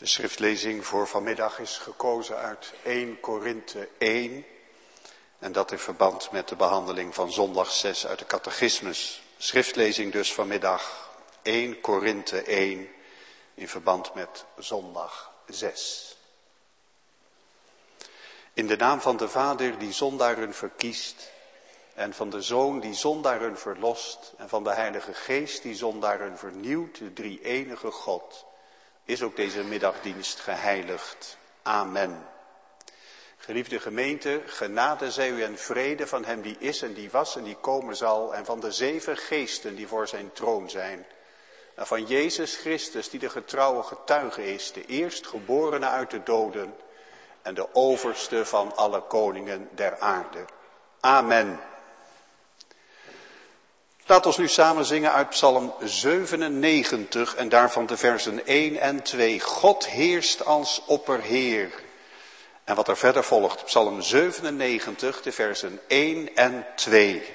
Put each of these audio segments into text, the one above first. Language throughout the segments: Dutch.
schriftlezing voor vanmiddag is gekozen uit 1 Korinthe 1. En dat in verband met de behandeling van zondag 6 uit de catechismus. Schriftlezing dus vanmiddag 1 Korinthe 1 in verband met zondag 6. In de naam van de Vader die zondaren verkiest en van de Zoon die zondaren verlost en van de Heilige Geest die zondaren vernieuwt, de drie-enige God, is ook deze middagdienst geheiligd. Amen. Geliefde gemeente, genade zij u en vrede van hem die is en die was en die komen zal en van de 7 geesten die voor zijn troon zijn. En van Jezus Christus die de getrouwe getuige is, de eerstgeborene uit de doden en de overste van alle koningen der aarde. Amen. Laat ons nu samen zingen uit Psalm 97 en daarvan de versen 1 en 2. God heerst als opperheer. En wat er verder volgt, Psalm 97, de versen 1 en 2.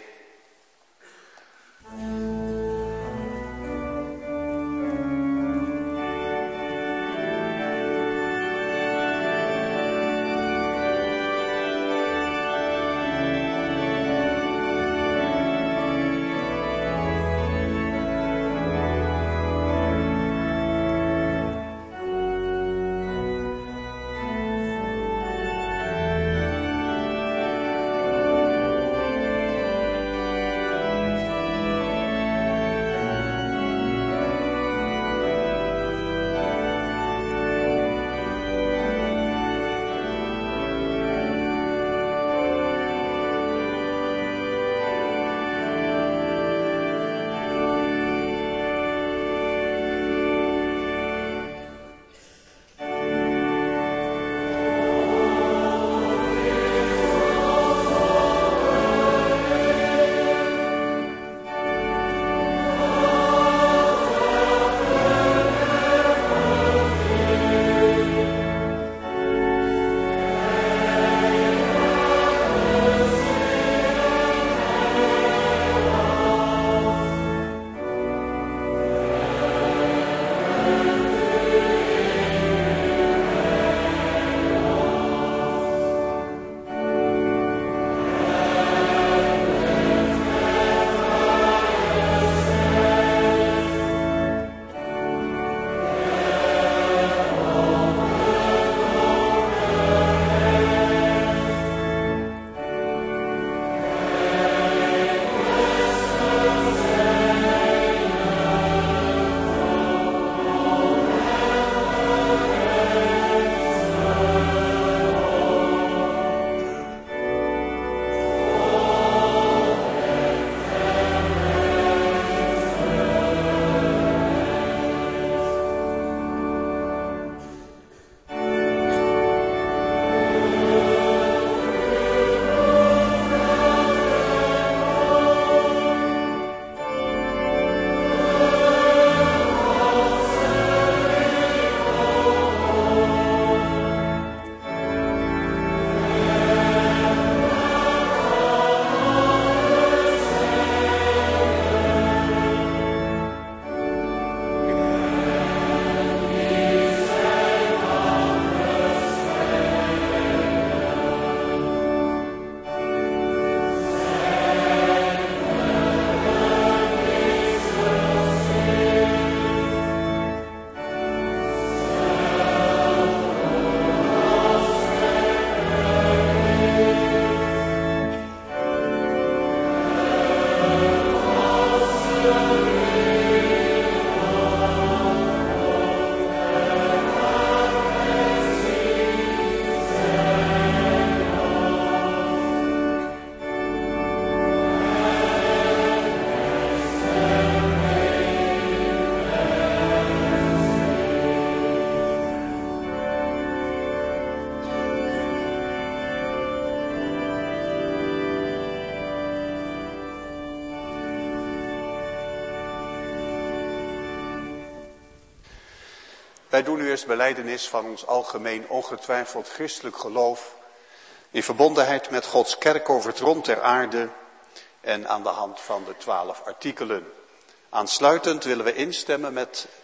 Wij doen nu eerst belijdenis van ons algemeen ongetwijfeld christelijk geloof in verbondenheid met Gods kerk over het rond der aarde en aan de hand van de 12 artikelen. Aansluitend willen we instemmen met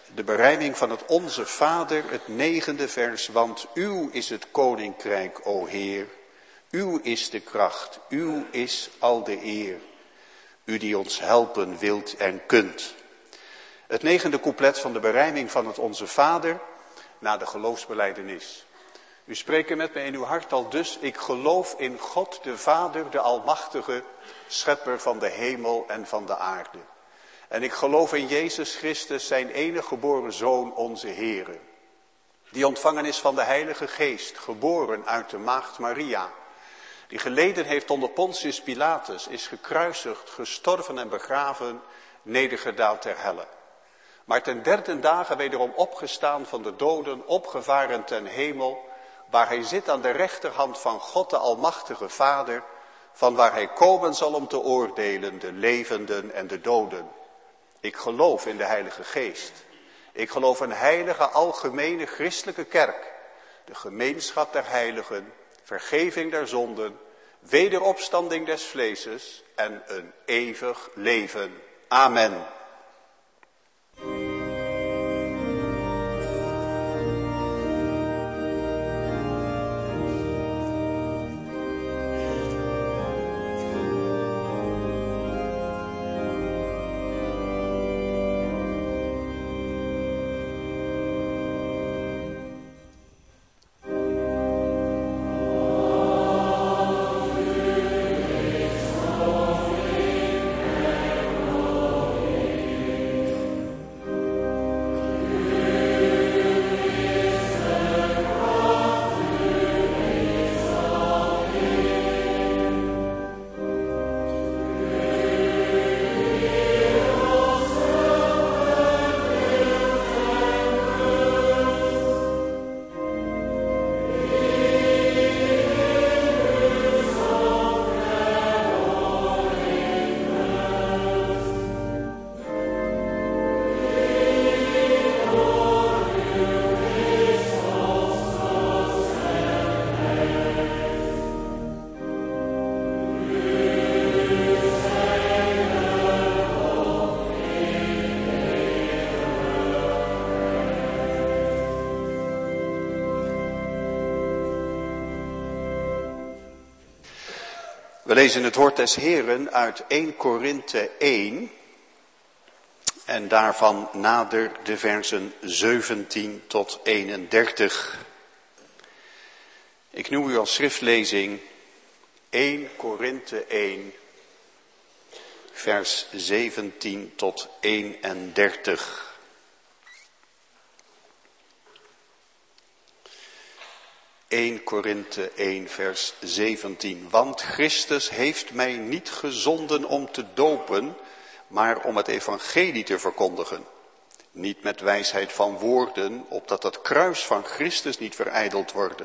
de berijming van het Onze Vader, het 9e vers. Want uw is het koninkrijk, o Heer. Uw is de kracht, uw is al de eer. U die ons helpen wilt en kunt. Het 9e couplet van de berijming van het Onze Vader na de geloofsbelijdenis. U spreekt met me in uw hart al dus. Ik geloof in God de Vader, de Almachtige, schepper van de hemel en van de aarde. En ik geloof in Jezus Christus, zijn enige geboren Zoon, onze Heere. Die ontvangen is van de Heilige Geest, geboren uit de maagd Maria. Die geleden heeft onder Pontius Pilatus, is gekruisigd, gestorven en begraven, nedergedaald ter helle. Maar ten 3e dagen wederom opgestaan van de doden, opgevaren ten hemel, waar hij zit aan de rechterhand van God de Almachtige Vader, van waar hij komen zal om te oordelen de levenden en de doden. Ik geloof in de Heilige Geest. Ik geloof een heilige, algemene christelijke kerk, de gemeenschap der heiligen, vergeving der zonden, wederopstanding des vleeses en een eeuwig leven. Amen. We lezen het woord des Heeren uit 1 Korinthe 1 en daarvan nader de versen 17 tot 31. Ik noem u als schriftlezing 1 Korinthe 1, vers 17 tot 31. 1 Korinthe 1 vers 17. Want Christus heeft mij niet gezonden om te dopen, maar om het evangelie te verkondigen. Niet met wijsheid van woorden, opdat het kruis van Christus niet verijdeld worden.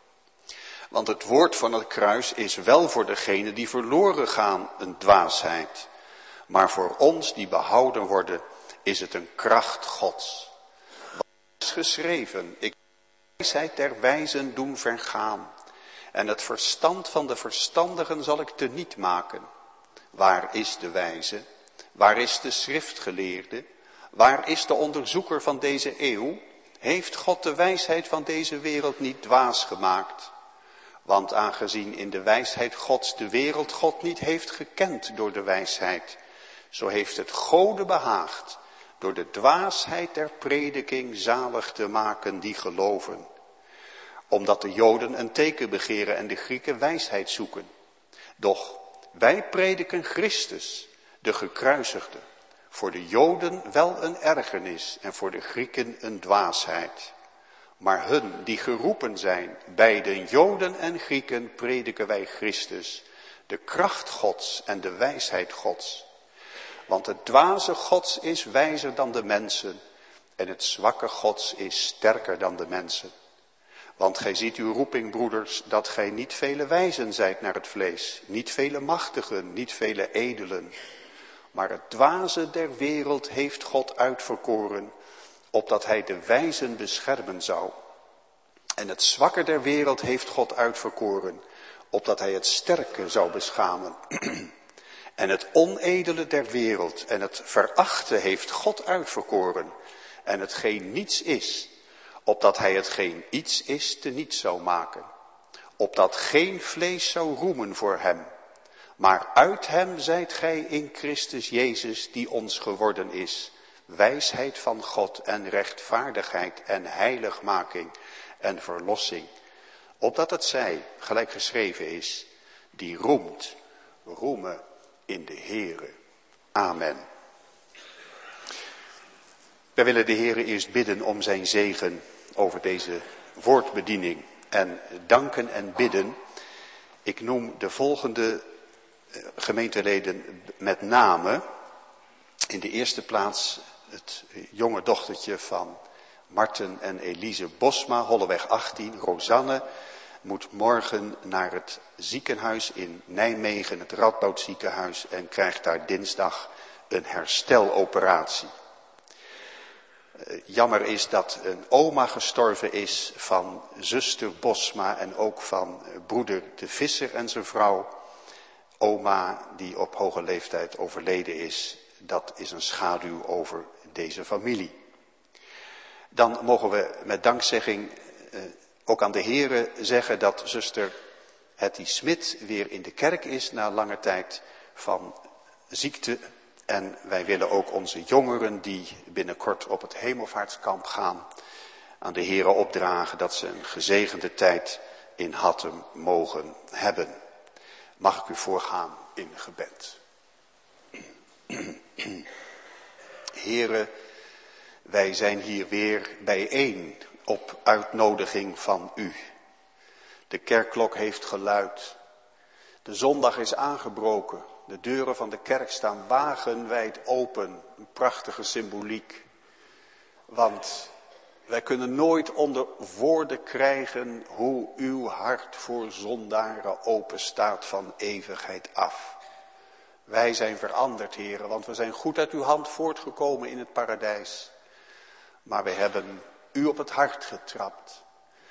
Want het woord van het kruis is wel voor degenen die verloren gaan een dwaasheid. Maar voor ons die behouden worden, is het een kracht Gods. Wat is geschreven, ik wijsheid der wijzen doen vergaan. En het verstand van de verstandigen zal ik teniet maken. Waar is de wijze? Waar is de schriftgeleerde? Waar is de onderzoeker van deze eeuw? Heeft God de wijsheid van deze wereld niet dwaas gemaakt? Want aangezien in de wijsheid Gods de wereld God niet heeft gekend door de wijsheid, zo heeft het Gode behaagd door de dwaasheid der prediking zalig te maken die geloven. Omdat de Joden een teken begeren en de Grieken wijsheid zoeken. Doch wij prediken Christus, de gekruisigde. Voor de Joden wel een ergernis en voor de Grieken een dwaasheid. Maar hun die geroepen zijn, beiden Joden en Grieken, prediken wij Christus, de kracht Gods en de wijsheid Gods. Want het dwaze Gods is wijzer dan de mensen en het zwakke Gods is sterker dan de mensen. Want gij ziet uw roeping, broeders, dat gij niet vele wijzen zijt naar het vlees, niet vele machtigen, niet vele edelen. Maar het dwaze der wereld heeft God uitverkoren, opdat hij de wijzen beschermen zou. En het zwakke der wereld heeft God uitverkoren, opdat hij het sterke zou beschamen. En het onedele der wereld en het verachte heeft God uitverkoren. en hetgeen niets is, opdat hij hetgeen iets is teniet zou maken. Opdat geen vlees zou roemen voor hem. Maar uit hem zijt gij in Christus Jezus, die ons geworden is. Wijsheid van God en rechtvaardigheid en heiligmaking en verlossing. Opdat het zij, gelijk geschreven is, die roemt, roemen in de Heere. Amen. Wij willen de Heere eerst bidden om zijn zegen over deze woordbediening. En danken en bidden. Ik noem de volgende gemeenteleden met name. In de eerste plaats het jonge dochtertje van Marten en Elise Bosma, Holleweg 18, Rosanne, moet morgen naar het ziekenhuis in Nijmegen, het Radboud ziekenhuis, en krijgt daar dinsdag een hersteloperatie. Jammer is dat een oma gestorven is van zuster Bosma en ook van broeder de Visser en zijn vrouw. Oma die op hoge leeftijd overleden is, dat is een schaduw over deze familie. Dan mogen we met dankzegging ook aan de Heere zeggen dat zuster Hetty Smit weer in de kerk is na lange tijd van ziekte. En wij willen ook onze jongeren die binnenkort op het hemelvaartskamp gaan aan de Heere opdragen dat ze een gezegende tijd in Hattem mogen hebben. Mag ik u voorgaan in gebed. Heere, wij zijn hier weer bijeen op uitnodiging van u. De kerkklok heeft geluid. De zondag is aangebroken. De deuren van de kerk staan wagenwijd open. Een prachtige symboliek. Want wij kunnen nooit onder woorden krijgen hoe uw hart voor zondaren open staat van eeuwigheid af. Wij zijn veranderd, Heere, want we zijn goed uit uw hand voortgekomen in het paradijs. Maar we hebben u op het hart getrapt.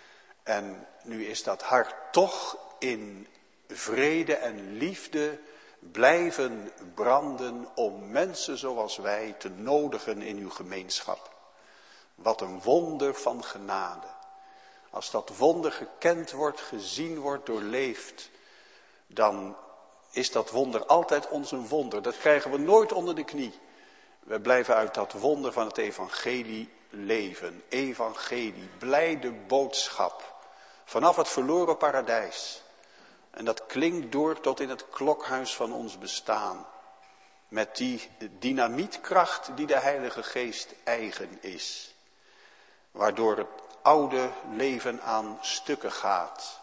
En nu is dat hart toch in vrede en liefde blijven branden om mensen zoals wij te nodigen in uw gemeenschap. Wat een wonder van genade. Als dat wonder gekend wordt, gezien wordt, doorleefd, dan is dat wonder altijd ons een wonder. Dat krijgen we nooit onder de knie. We blijven uit dat wonder van het evangelie leven. Evangelie, blijde boodschap. Vanaf het verloren paradijs. En dat klinkt door tot in het klokhuis van ons bestaan. Met die dynamietkracht die de Heilige Geest eigen is. Waardoor het oude leven aan stukken gaat.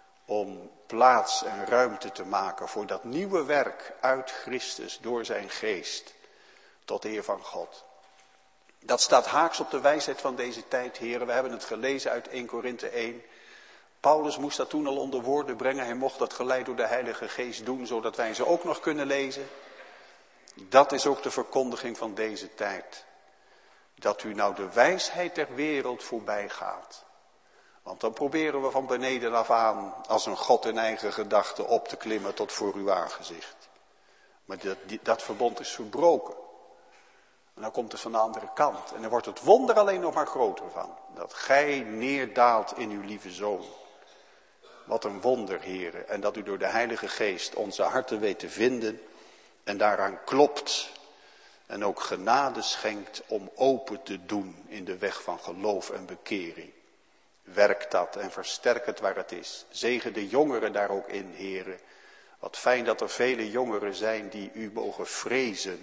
Om plaats en ruimte te maken voor dat nieuwe werk uit Christus door zijn geest. Tot eer van God. Dat staat haaks op de wijsheid van deze tijd, heren. We hebben het gelezen uit 1 Korinthe 1. Paulus moest dat toen al onder woorden brengen. Hij mocht dat geleid door de Heilige Geest doen, zodat wij ze ook nog kunnen lezen. Dat is ook de verkondiging van deze tijd. Dat u nou de wijsheid der wereld voorbij gaat. Want dan proberen we van beneden af aan als een God in eigen gedachten op te klimmen tot voor uw aangezicht. Maar dat verbond is verbroken. En dan komt het van de andere kant. En dan wordt het wonder alleen nog maar groter van. Dat gij neerdaalt in uw lieve Zoon. Wat een wonder, heren. En dat u door de Heilige Geest onze harten weet te vinden. En daaraan klopt. En ook genade schenkt om open te doen in de weg van geloof en bekering. Werk dat en versterk het waar het is. Zegen de jongeren daar ook in, heren. Wat fijn dat er vele jongeren zijn die u mogen vrezen.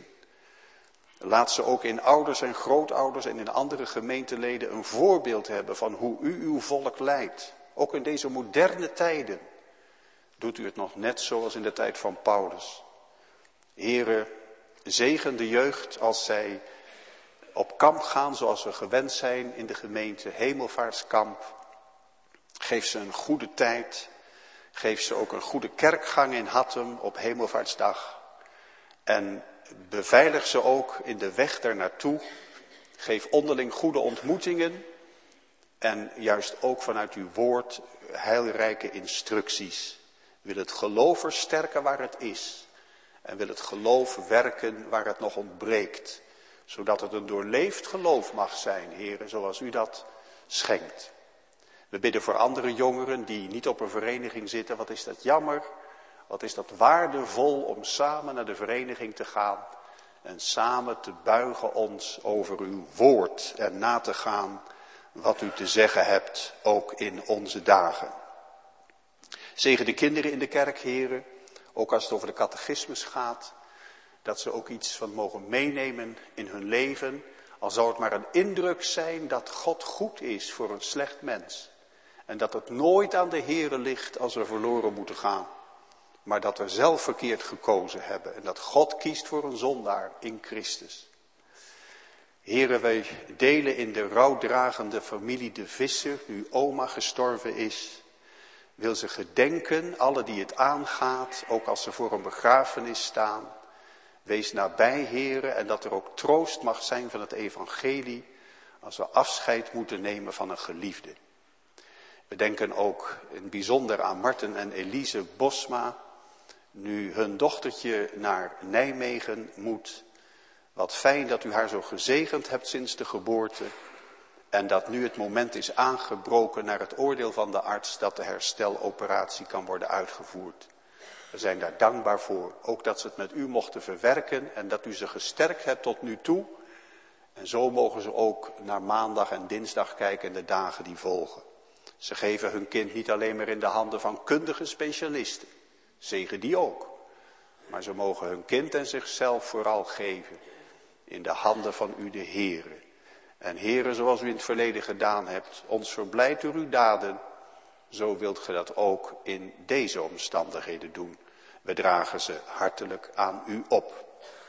Laat ze ook in ouders en grootouders en in andere gemeenteleden een voorbeeld hebben van hoe u uw volk leidt. Ook in deze moderne tijden doet u het nog net zoals in de tijd van Paulus. Here, zegen de jeugd als zij op kamp gaan zoals we gewend zijn in de gemeente, hemelvaartskamp. Geef ze een goede tijd. Geef ze ook een goede kerkgang in Hattem op hemelvaartsdag. En beveilig ze ook in de weg daar naartoe. Geef onderling goede ontmoetingen. En juist ook vanuit uw woord heilrijke instructies. Wil het geloof versterken waar het is. En wil het geloof werken waar het nog ontbreekt. Zodat het een doorleefd geloof mag zijn, Heere, zoals u dat schenkt. We bidden voor andere jongeren die niet op een vereniging zitten. Wat is dat jammer. Wat is dat waardevol om samen naar de vereniging te gaan. En samen te buigen ons over uw woord. En na te gaan wat u te zeggen hebt, ook in onze dagen. Zegen de kinderen in de kerk, Heere. Ook als het over de catechismus gaat. Dat ze ook iets van mogen meenemen in hun leven. Al zou het maar een indruk zijn dat God goed is voor een slecht mens. En dat het nooit aan de Heere ligt als we verloren moeten gaan. Maar dat we zelf verkeerd gekozen hebben. En dat God kiest voor een zondaar in Christus. Heere, wij delen in de rouwdragende familie de Visser, nu oma gestorven is. Wil ze gedenken, alle die het aangaat, ook als ze voor een begrafenis staan. Wees nabij, Heere, en dat er ook troost mag zijn van het evangelie, als we afscheid moeten nemen van een geliefde. We denken ook in het bijzonder aan Marten en Elise Bosma, nu hun dochtertje naar Nijmegen moet. Wat fijn dat u haar zo gezegend hebt sinds de geboorte. En dat nu het moment is aangebroken naar het oordeel van de arts dat de hersteloperatie kan worden uitgevoerd. We zijn daar dankbaar voor. Ook dat ze het met u mochten verwerken en dat u ze gesterkt hebt tot nu toe. En zo mogen ze ook naar maandag en dinsdag kijken en de dagen die volgen. Ze geven hun kind niet alleen maar in de handen van kundige specialisten. Zegen die ook. Maar ze mogen hun kind en zichzelf vooral geven in de handen van u de Heere. En Heere, zoals u in het verleden gedaan hebt, ons verblijdt door uw daden. Zo wilt ge dat ook in deze omstandigheden doen. We dragen ze hartelijk aan u op.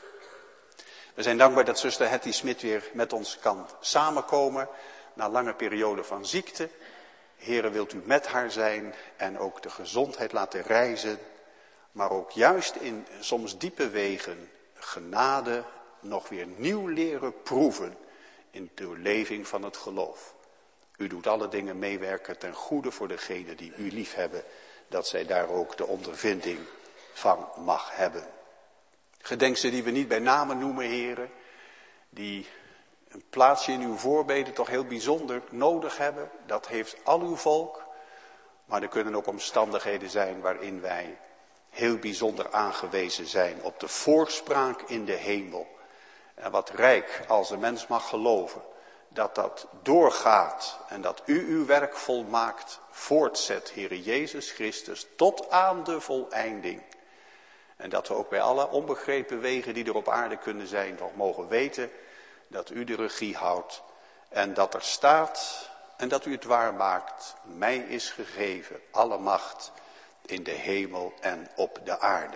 We zijn dankbaar dat zuster Hetty Smit weer met ons kan samenkomen na een lange periode van ziekte. Heere, wilt u met haar zijn en ook de gezondheid laten reizen. Maar ook juist in soms diepe wegen genade nog weer nieuw leren proeven in de doorleving van het geloof. U doet alle dingen meewerken ten goede voor degenen die u lief hebben, dat zij daar ook de ondervinding van mag hebben. Gedenk ze die we niet bij namen noemen, heren, die een plaatsje in uw voorbeden toch heel bijzonder nodig hebben. Dat heeft al uw volk, maar er kunnen ook omstandigheden zijn waarin wij heel bijzonder aangewezen zijn op de voorspraak in de hemel. En wat rijk als een mens mag geloven, dat dat doorgaat en dat u uw werk volmaakt, voortzet, Heere Jezus Christus, tot aan de voleinding. En dat we ook bij alle onbegrepen wegen die er op aarde kunnen zijn, nog mogen weten dat u de regie houdt. En dat er staat en dat u het waarmaakt, mij is gegeven alle macht in de hemel en op de aarde.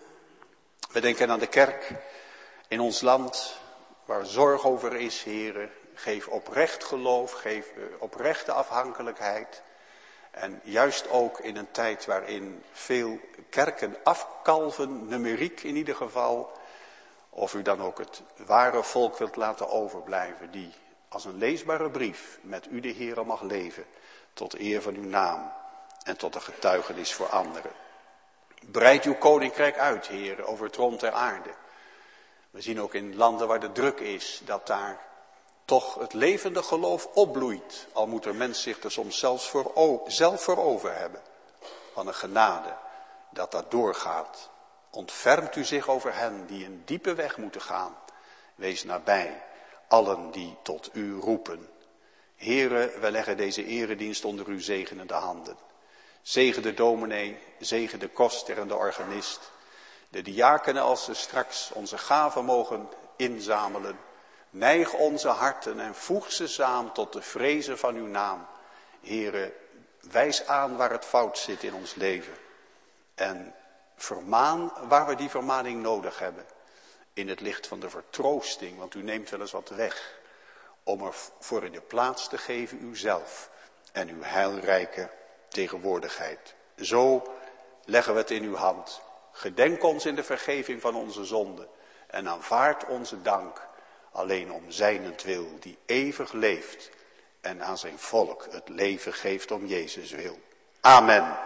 We denken aan de kerk in ons land, waar zorg over is, Heere. Geef oprecht geloof, geef oprechte afhankelijkheid. En juist ook in een tijd waarin veel kerken afkalven, numeriek in ieder geval. Of u dan ook het ware volk wilt laten overblijven, die als een leesbare brief met u de Heere mag leven. Tot eer van uw naam en tot een getuigenis voor anderen. Breid uw koninkrijk uit, Heere, over het rond der aarde. We zien ook in landen waar de druk is, dat daar toch het levende geloof opbloeit. Al moet er mens zich er soms zelf voor over hebben. Van een genade, dat dat doorgaat. Ontfermt u zich over hen die een diepe weg moeten gaan. Wees nabij, allen die tot u roepen. Heere, wij leggen deze eredienst onder uw zegenende handen. Zegen de dominee, zegen de koster en de organist. De diakenen als ze straks onze gaven mogen inzamelen. Neig onze harten en voeg ze samen tot de vrezen van uw naam. Heere, wijs aan waar het fout zit in ons leven. En vermaan waar we die vermaning nodig hebben. In het licht van de vertroosting, want u neemt wel eens wat weg. Om er voor in de plaats te geven uzelf en uw heilrijke tegenwoordigheid. Zo leggen we het in uw hand. Gedenk ons in de vergeving van onze zonden. En aanvaard onze dank. Alleen om zijnentwil die eeuwig leeft. En aan zijn volk het leven geeft om Jezus wil. Amen.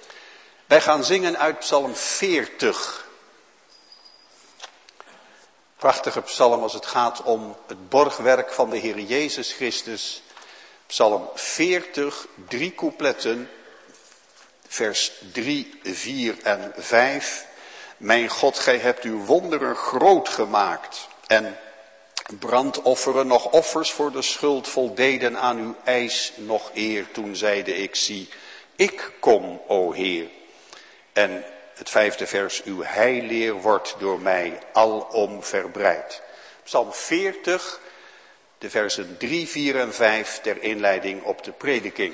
Wij gaan zingen uit Psalm 40. Prachtige psalm als het gaat om het borgwerk van de Heer Jezus Christus. Psalm 40, 3 coupletten, vers 3, 4 en 5. Mijn God, gij hebt uw wonderen groot gemaakt en brandofferen nog offers voor de schuld voldeden aan uw eis nog eer. Toen zeide ik, zie, ik kom, o Heer. En het 5e vers, uw heilleer wordt door mij alom verbreid. Psalm 40, de versen 3, 4 en 5 ter inleiding op de prediking.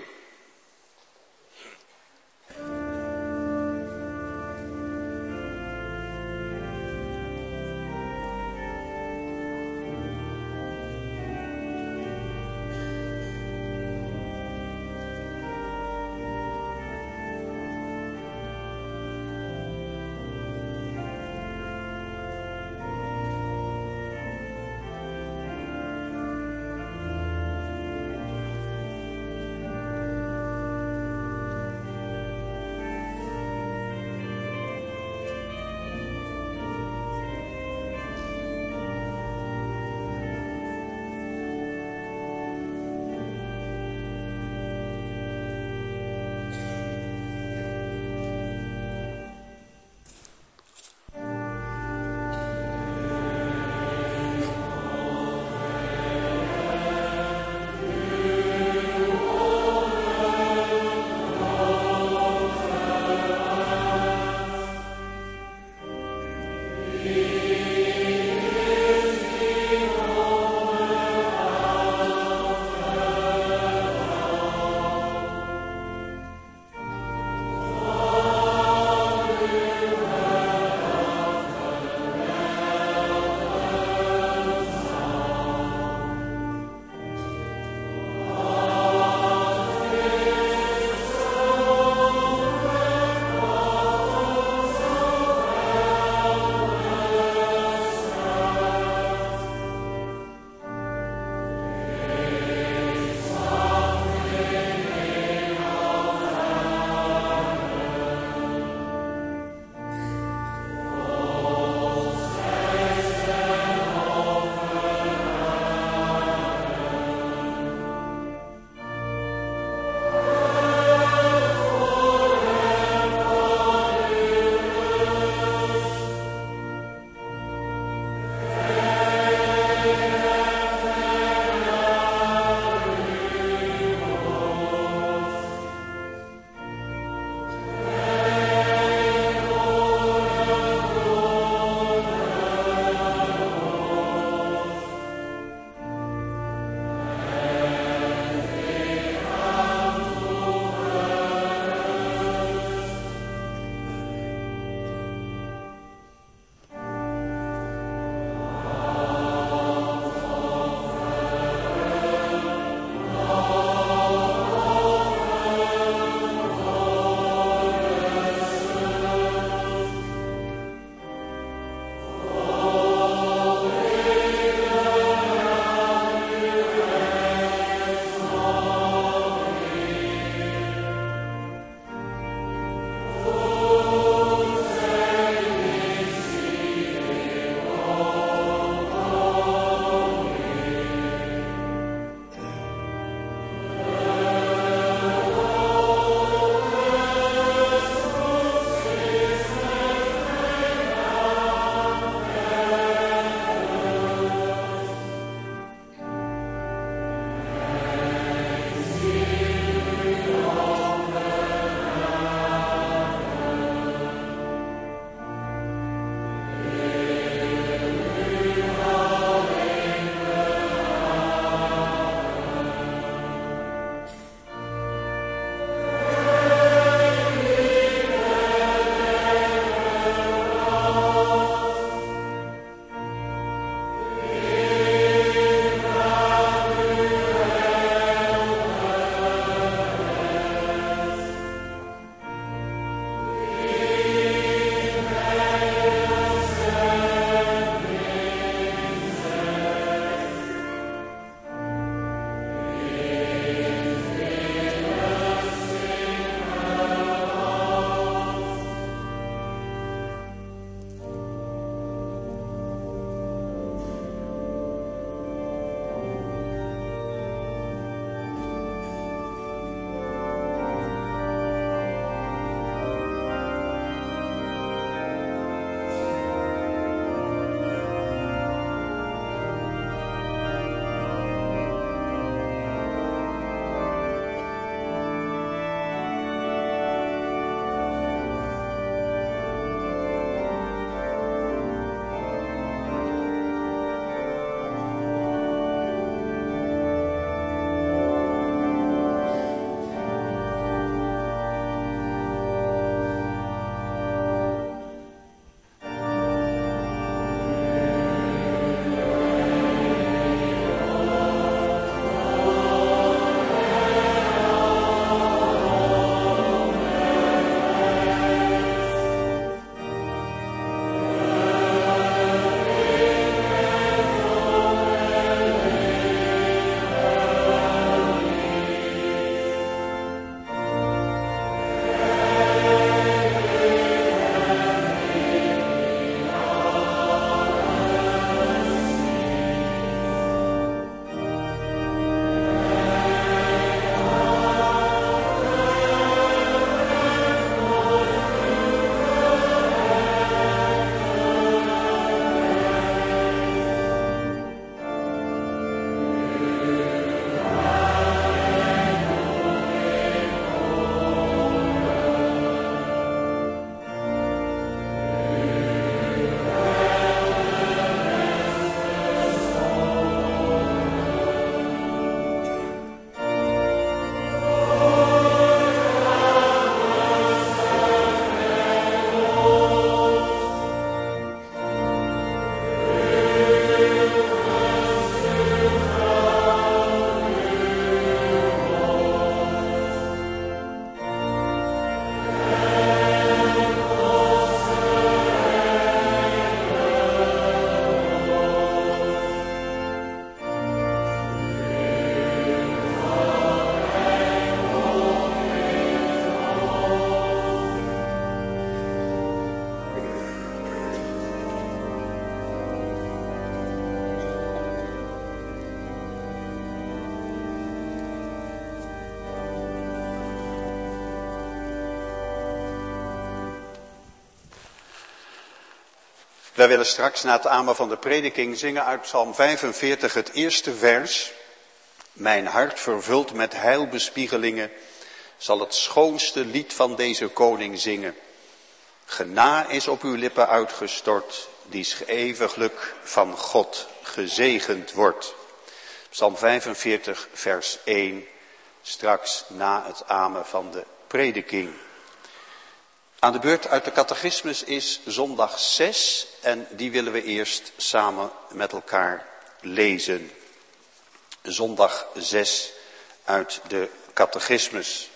Wij willen straks na het amen van de prediking zingen uit Psalm 45 het eerste vers. Mijn hart vervuld met heilbespiegelingen zal het schoonste lied van deze koning zingen. Gena is op uw lippen uitgestort, die eeuwiglijk van God gezegend wordt. Psalm 45 vers 1, straks na het amen van de prediking. Aan de beurt uit de catechismus is zondag 6 en die willen we eerst samen met elkaar lezen. Zondag 6 uit de catechismus.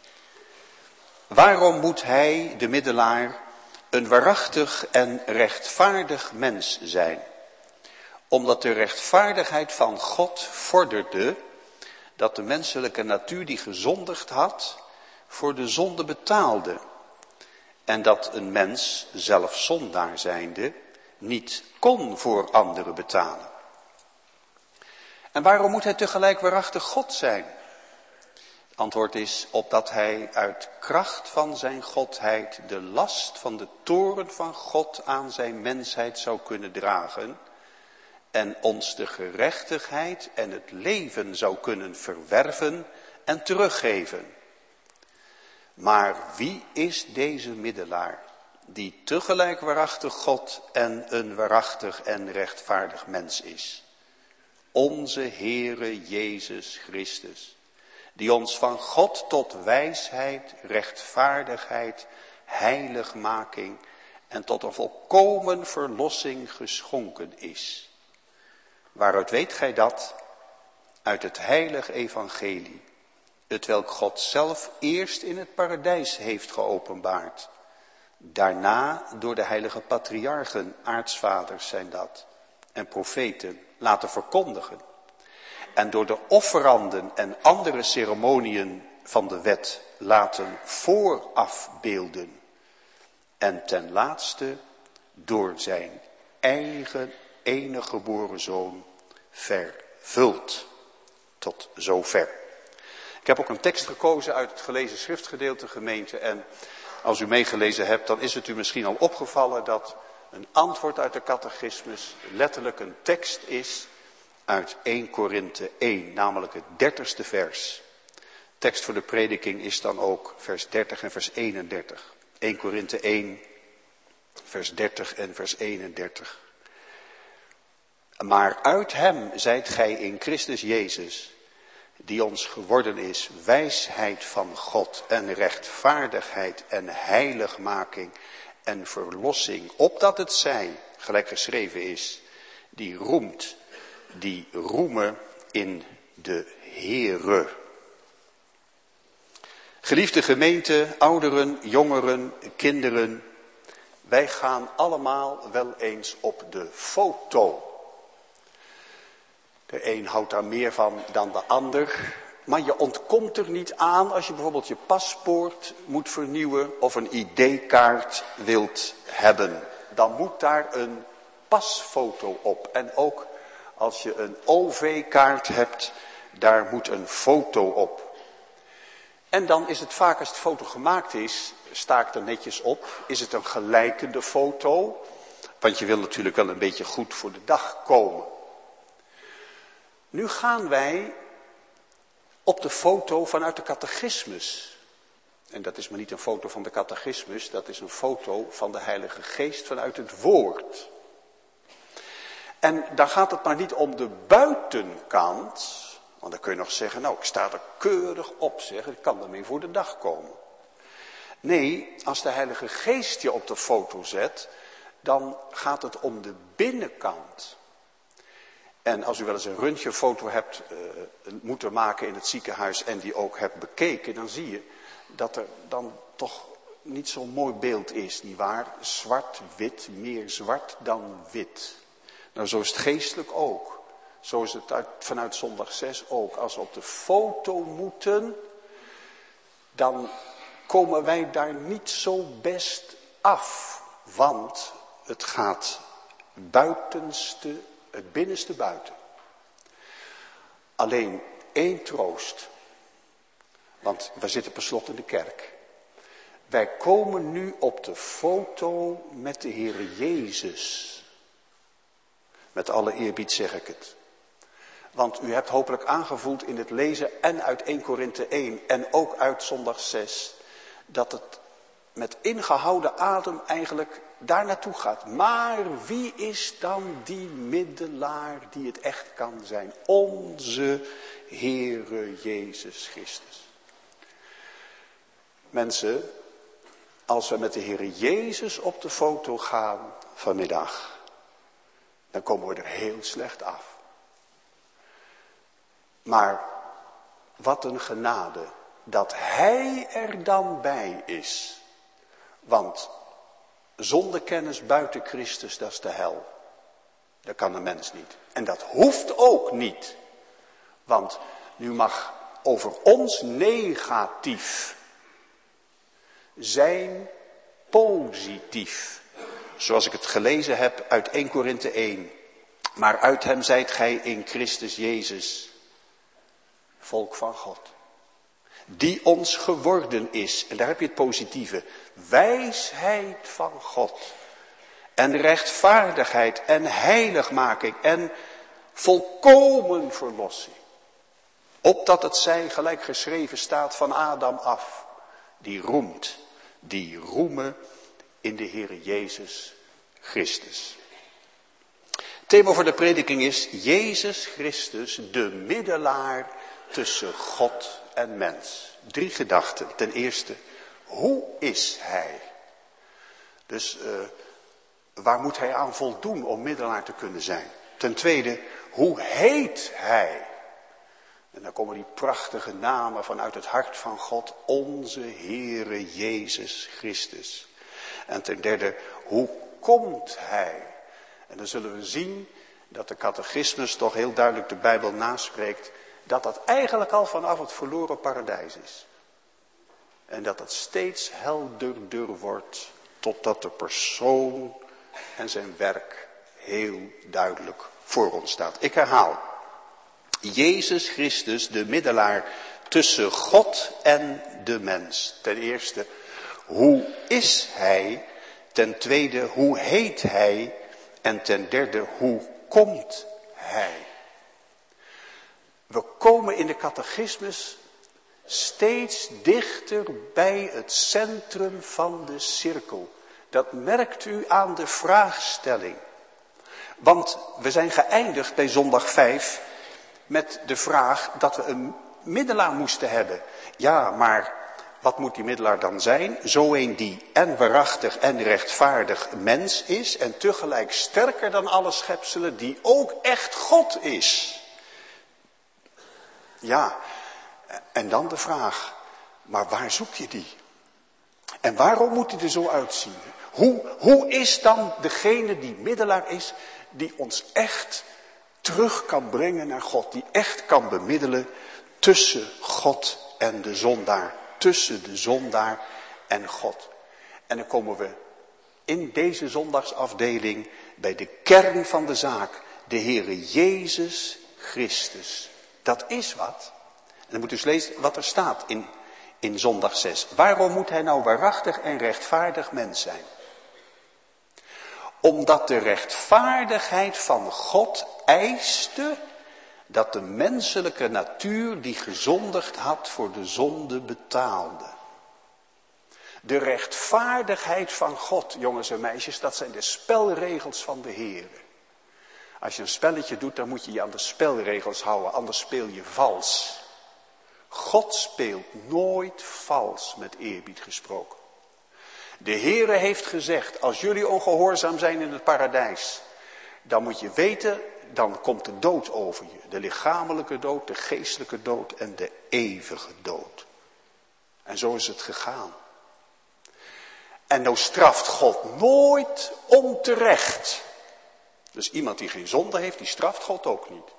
Waarom moet hij, de middelaar, een waarachtig en rechtvaardig mens zijn? Omdat de rechtvaardigheid van God vorderde dat de menselijke natuur die gezondigd had, voor de zonde betaalde. En dat een mens, zelf zondaar zijnde, niet kon voor anderen betalen. En waarom moet hij tegelijk waarachtig God zijn? Het antwoord is opdat hij uit kracht van zijn godheid de last van de toorn van God aan zijn mensheid zou kunnen dragen en ons de gerechtigheid en het leven zou kunnen verwerven en teruggeven. Maar wie is deze middelaar, die tegelijk waarachtig God en een waarachtig en rechtvaardig mens is? Onze Heere Jezus Christus, die ons van God tot wijsheid, rechtvaardigheid, heiligmaking en tot een volkomen verlossing geschonken is. Waaruit weet gij dat? Uit het heilige evangelie, hetwelk God zelf eerst in het paradijs heeft geopenbaard. Daarna door de heilige patriarchen, aartsvaders zijn dat, en profeten laten verkondigen. En door de offeranden en andere ceremoniën van de wet laten voorafbeelden. En ten laatste door zijn eigen enige geboren zoon vervuld. Tot zover. Ik heb ook een tekst gekozen uit het gelezen schriftgedeelte, gemeente. En als u meegelezen hebt, dan is het u misschien al opgevallen dat een antwoord uit de catechismus letterlijk een tekst is uit 1 Korinthe 1, namelijk het 30ste vers. Tekst voor de prediking is dan ook vers 30 en vers 31. 1 Korinthe 1, vers 30 en vers 31. Maar uit hem zijt gij in Christus Jezus, die ons geworden is wijsheid van God en rechtvaardigheid en heiligmaking en verlossing, opdat het zij, gelijk geschreven is, die roemt, die roemen in de Heere. Geliefde gemeente, ouderen, jongeren, kinderen, wij gaan allemaal wel eens op de foto. De een houdt daar meer van dan de ander. Maar je ontkomt er niet aan als je bijvoorbeeld je paspoort moet vernieuwen of een ID-kaart wilt hebben. Dan moet daar een pasfoto op. En ook als je een OV-kaart hebt, daar moet een foto op. En dan is het vaak als de foto gemaakt is, sta ik er netjes op. Is het een gelijkende foto? Want je wil natuurlijk wel een beetje goed voor de dag komen. Nu gaan wij op de foto vanuit de catechismus. En dat is maar niet een foto van de catechismus, dat is een foto van de Heilige Geest vanuit het woord. En dan gaat het maar niet om de buitenkant, want dan kun je nog zeggen, nou ik sta er keurig op, zeg, ik kan ermee voor de dag komen. Nee, als de Heilige Geest je op de foto zet, dan gaat het om de binnenkant. En als u wel eens een röntgenfoto hebt moeten maken in het ziekenhuis en die ook hebt bekeken, dan zie je dat er dan toch niet zo'n mooi beeld is, nietwaar? Zwart-wit, meer zwart dan wit. Nou, zo is het geestelijk ook. Zo is het vanuit zondag 6 ook. Als we op de foto moeten, dan komen wij daar niet zo best af. Want het gaat het binnenste buiten. Alleen één troost. Want we zitten per slot in de kerk. Wij komen nu op de foto met de Heere Jezus. Met alle eerbied zeg ik het. Want u hebt hopelijk aangevoeld in het lezen en uit 1 Korinthe 1 en ook uit zondag 6... dat het met ingehouden adem eigenlijk daar naartoe gaat. Maar wie is dan die middelaar die het echt kan zijn? Onze Heere Jezus Christus. Mensen, als we met de Heere Jezus op de foto gaan vanmiddag, dan komen we er heel slecht af. Maar wat een genade dat Hij er dan bij is. Want zonder kennis buiten Christus, dat is de hel. Dat kan een mens niet. En dat hoeft ook niet. Want nu mag over ons negatief zijn positief. Zoals ik het gelezen heb uit 1 Korinthe 1. Maar uit hem zijt gij in Christus Jezus, volk van God. Die ons geworden is, en daar heb je het positieve, wijsheid van God. En rechtvaardigheid en heiligmaking en volkomen verlossing. Opdat het zij, gelijk geschreven staat, van Adam af, die roemen in de Heere Jezus Christus. Het thema voor de prediking is Jezus Christus, de middelaar tussen God en mens. 3 gedachten. Ten eerste, hoe is Hij? Dus waar moet Hij aan voldoen om middelaar te kunnen zijn? Ten tweede, hoe heet Hij? En dan komen die prachtige namen vanuit het hart van God, onze Heere Jezus Christus. En ten derde, hoe komt Hij? En dan zullen we zien dat de catechismus toch heel duidelijk de Bijbel naspreekt, dat dat eigenlijk al vanaf het verloren paradijs is. En dat dat steeds helderder wordt, totdat de persoon en zijn werk heel duidelijk voor ons staat. Ik herhaal, Jezus Christus, de middelaar tussen God en de mens. Ten eerste, hoe is Hij? Ten tweede, hoe heet Hij? En ten derde, hoe komt Hij? We komen in de catechismus steeds dichter bij het centrum van de cirkel. Dat merkt u aan de vraagstelling. Want we zijn geëindigd bij zondag 5 met de vraag dat we een middelaar moesten hebben. Ja, maar wat moet die middelaar dan zijn? Zo een die en waarachtig en rechtvaardig mens is en tegelijk sterker dan alle schepselen, die ook echt God is. Ja, en dan de vraag, maar waar zoek je die? En waarom moet hij er zo uitzien? Hoe is dan degene die middelaar is, die ons echt terug kan brengen naar God, die echt kan bemiddelen tussen God en de zondaar, tussen de zondaar en God. En dan komen we in deze zondagsafdeling bij de kern van de zaak, de Heere Jezus Christus. Dat is wat. En dan moet u eens lezen wat er staat in zondag 6. Waarom moet hij nou waarachtig en rechtvaardig mens zijn? Omdat de rechtvaardigheid van God eiste dat de menselijke natuur die gezondigd had voor de zonde betaalde. De rechtvaardigheid van God, jongens en meisjes, dat zijn de spelregels van de Heer. Als je een spelletje doet, dan moet je je aan de spelregels houden, anders speel je vals. God speelt nooit vals, met eerbied gesproken. De Heere heeft gezegd, als jullie ongehoorzaam zijn in het paradijs, dan moet je weten, dan komt de dood over je. De lichamelijke dood, de geestelijke dood en de eeuwige dood. En zo is het gegaan. En nou straft God nooit onterecht. Dus iemand die geen zonde heeft, die straft God ook niet.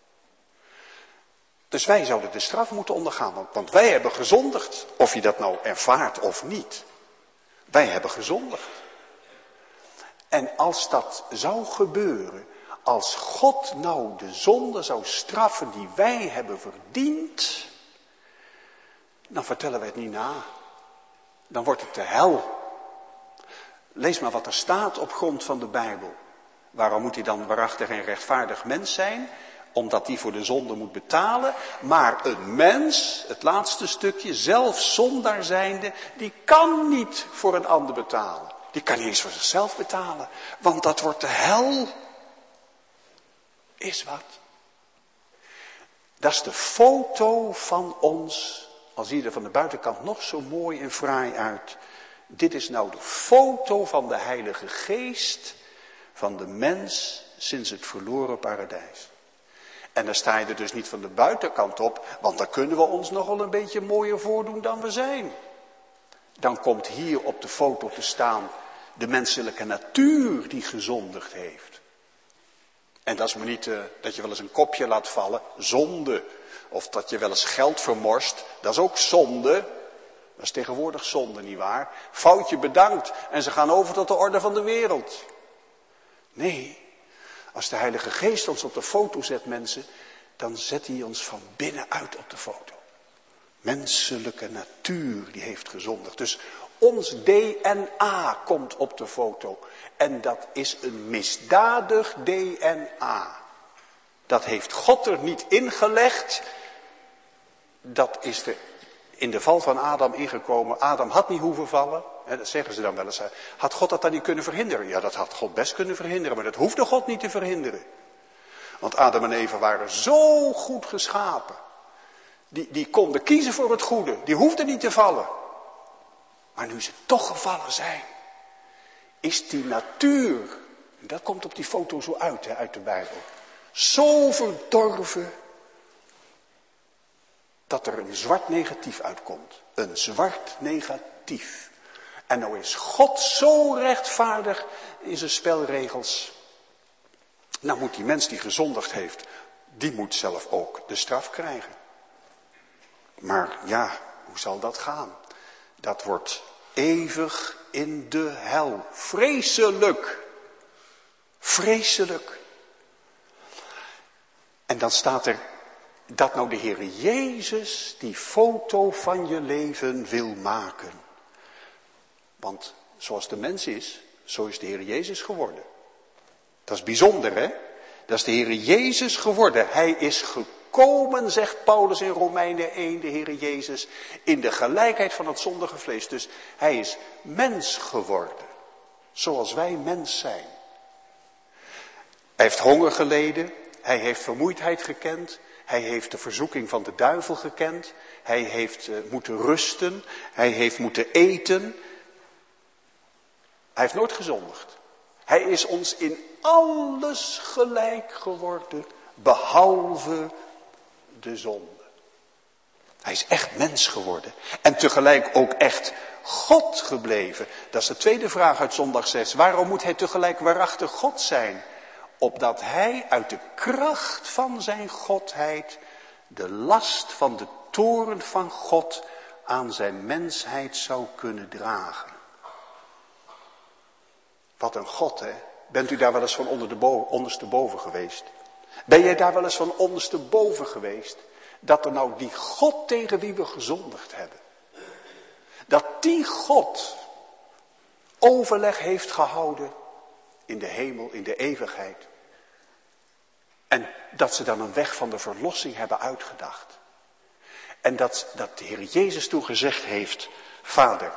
Dus wij zouden de straf moeten ondergaan, want wij hebben gezondigd. Of je dat nou ervaart of niet. Wij hebben gezondigd. En als dat zou gebeuren, als God nou de zonde zou straffen die wij hebben verdiend, dan vertellen wij het niet na. dan wordt het de hel. Lees maar wat er staat op grond van de Bijbel. Waarom moet hij dan waarachtig en rechtvaardig mens zijn? Omdat hij voor de zonde moet betalen. Maar een mens, het laatste stukje, zelf zondaar zijnde, die kan niet voor een ander betalen. Die kan niet eens voor zichzelf betalen. Want dat wordt de hel. Is wat. Dat is de foto van ons. Al zie je er van de buitenkant nog zo mooi en fraai uit. Dit is nou de foto van de Heilige Geest van de mens sinds het verloren paradijs. En daar sta je er dus niet van de buitenkant op, want dan kunnen we ons nogal een beetje mooier voordoen dan we zijn. Dan komt hier op de foto te staan de menselijke natuur die gezondigd heeft. En dat is maar niet dat je wel eens een kopje laat vallen, zonde. Of dat je wel eens geld vermorst, dat is ook zonde. Dat is tegenwoordig zonde, nietwaar? Foutje bedankt en ze gaan over tot de orde van de wereld. Nee, als de Heilige Geest ons op de foto zet, mensen, dan zet hij ons van binnenuit op de foto. Menselijke natuur, die heeft gezondigd. Dus ons DNA komt op de foto. En dat is een misdadig DNA. Dat heeft God er niet ingelegd. Dat is er in de val van Adam ingekomen. Adam had niet hoeven vallen. Dat zeggen ze dan wel eens. Had God dat dan niet kunnen verhinderen? Ja, dat had God best kunnen verhinderen. Maar dat hoefde God niet te verhinderen. Want Adam en Eva waren zo goed geschapen. Die konden kiezen voor het goede. Die hoefden niet te vallen. Maar nu ze toch gevallen zijn, is die natuur, en dat komt op die foto zo uit de Bijbel, zo verdorven, dat er een zwart negatief uitkomt. Een zwart negatief. En nou is God zo rechtvaardig in zijn spelregels. Nou moet die mens die gezondigd heeft, die moet zelf ook de straf krijgen. Maar ja, hoe zal dat gaan? Dat wordt eeuwig in de hel. Vreselijk. Vreselijk. En dan staat er dat nou de Heer Jezus die foto van je leven wil maken. Want zoals de mens is, zo is de Heer Jezus geworden. Dat is bijzonder, hè? Dat is de Heer Jezus geworden. Hij is gekomen, zegt Paulus in Romeinen 1, de Heer Jezus, in de gelijkheid van het zondige vlees. Dus hij is mens geworden, zoals wij mens zijn. Hij heeft honger geleden, hij heeft vermoeidheid gekend, hij heeft de verzoeking van de duivel gekend, hij heeft moeten rusten, hij heeft moeten eten. Hij heeft nooit gezondigd. Hij is ons in alles gelijk geworden, behalve de zonde. Hij is echt mens geworden. En tegelijk ook echt God gebleven. Dat is de tweede vraag uit zondag 6. Waarom moet hij tegelijk waarachtig God zijn? Opdat hij uit de kracht van zijn godheid de last van de toorn van God aan zijn mensheid zou kunnen dragen. Wat een God, hè? Bent u daar wel eens van ondersteboven geweest? Ben jij daar wel eens van ondersteboven geweest? Dat er nou die God tegen wie we gezondigd hebben. Dat die God overleg heeft gehouden in de hemel, in de eeuwigheid. En dat ze dan een weg van de verlossing hebben uitgedacht. En dat de Heer Jezus toen gezegd heeft, Vader,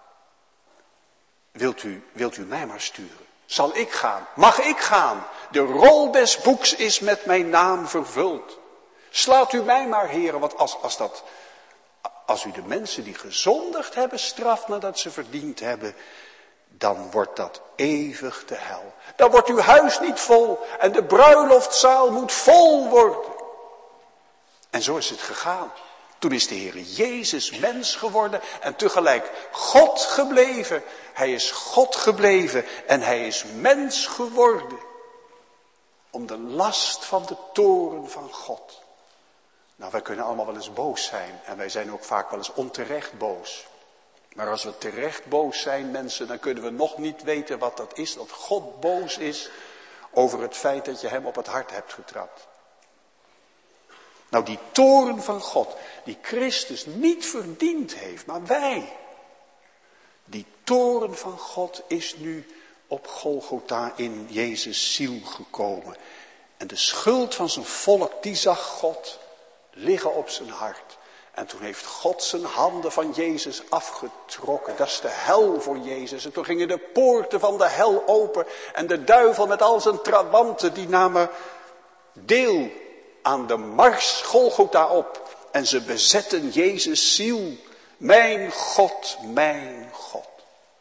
wilt u mij maar sturen? Zal ik gaan? Mag ik gaan? De rol des boeks is met mijn naam vervuld. Slaat u mij maar, heren, want als u de mensen die gezondigd hebben straft nadat ze verdiend hebben, dan wordt dat eeuwig de hel. Dan wordt uw huis niet vol en de bruiloftzaal moet vol worden. En zo is het gegaan. Toen is de Heer Jezus mens geworden en tegelijk God gebleven. Hij is God gebleven en hij is mens geworden. Om de last van de toorn van God. Nou, wij kunnen allemaal wel eens boos zijn en wij zijn ook vaak wel eens onterecht boos. Maar als we terecht boos zijn, mensen, dan kunnen we nog niet weten wat dat is. Dat God boos is over het feit dat je hem op het hart hebt getrapt. Nou, die toorn van God, die Christus niet verdiend heeft, maar wij. Die toorn van God is nu op Golgotha in Jezus' ziel gekomen. En de schuld van zijn volk, die zag God liggen op zijn hart. En toen heeft God zijn handen van Jezus afgetrokken. Dat is de hel voor Jezus. En toen gingen de poorten van de hel open. En de duivel met al zijn trawanten, die namen deel aan de mars Golgotha op. En ze bezetten Jezus' ziel. Mijn God, mijn God.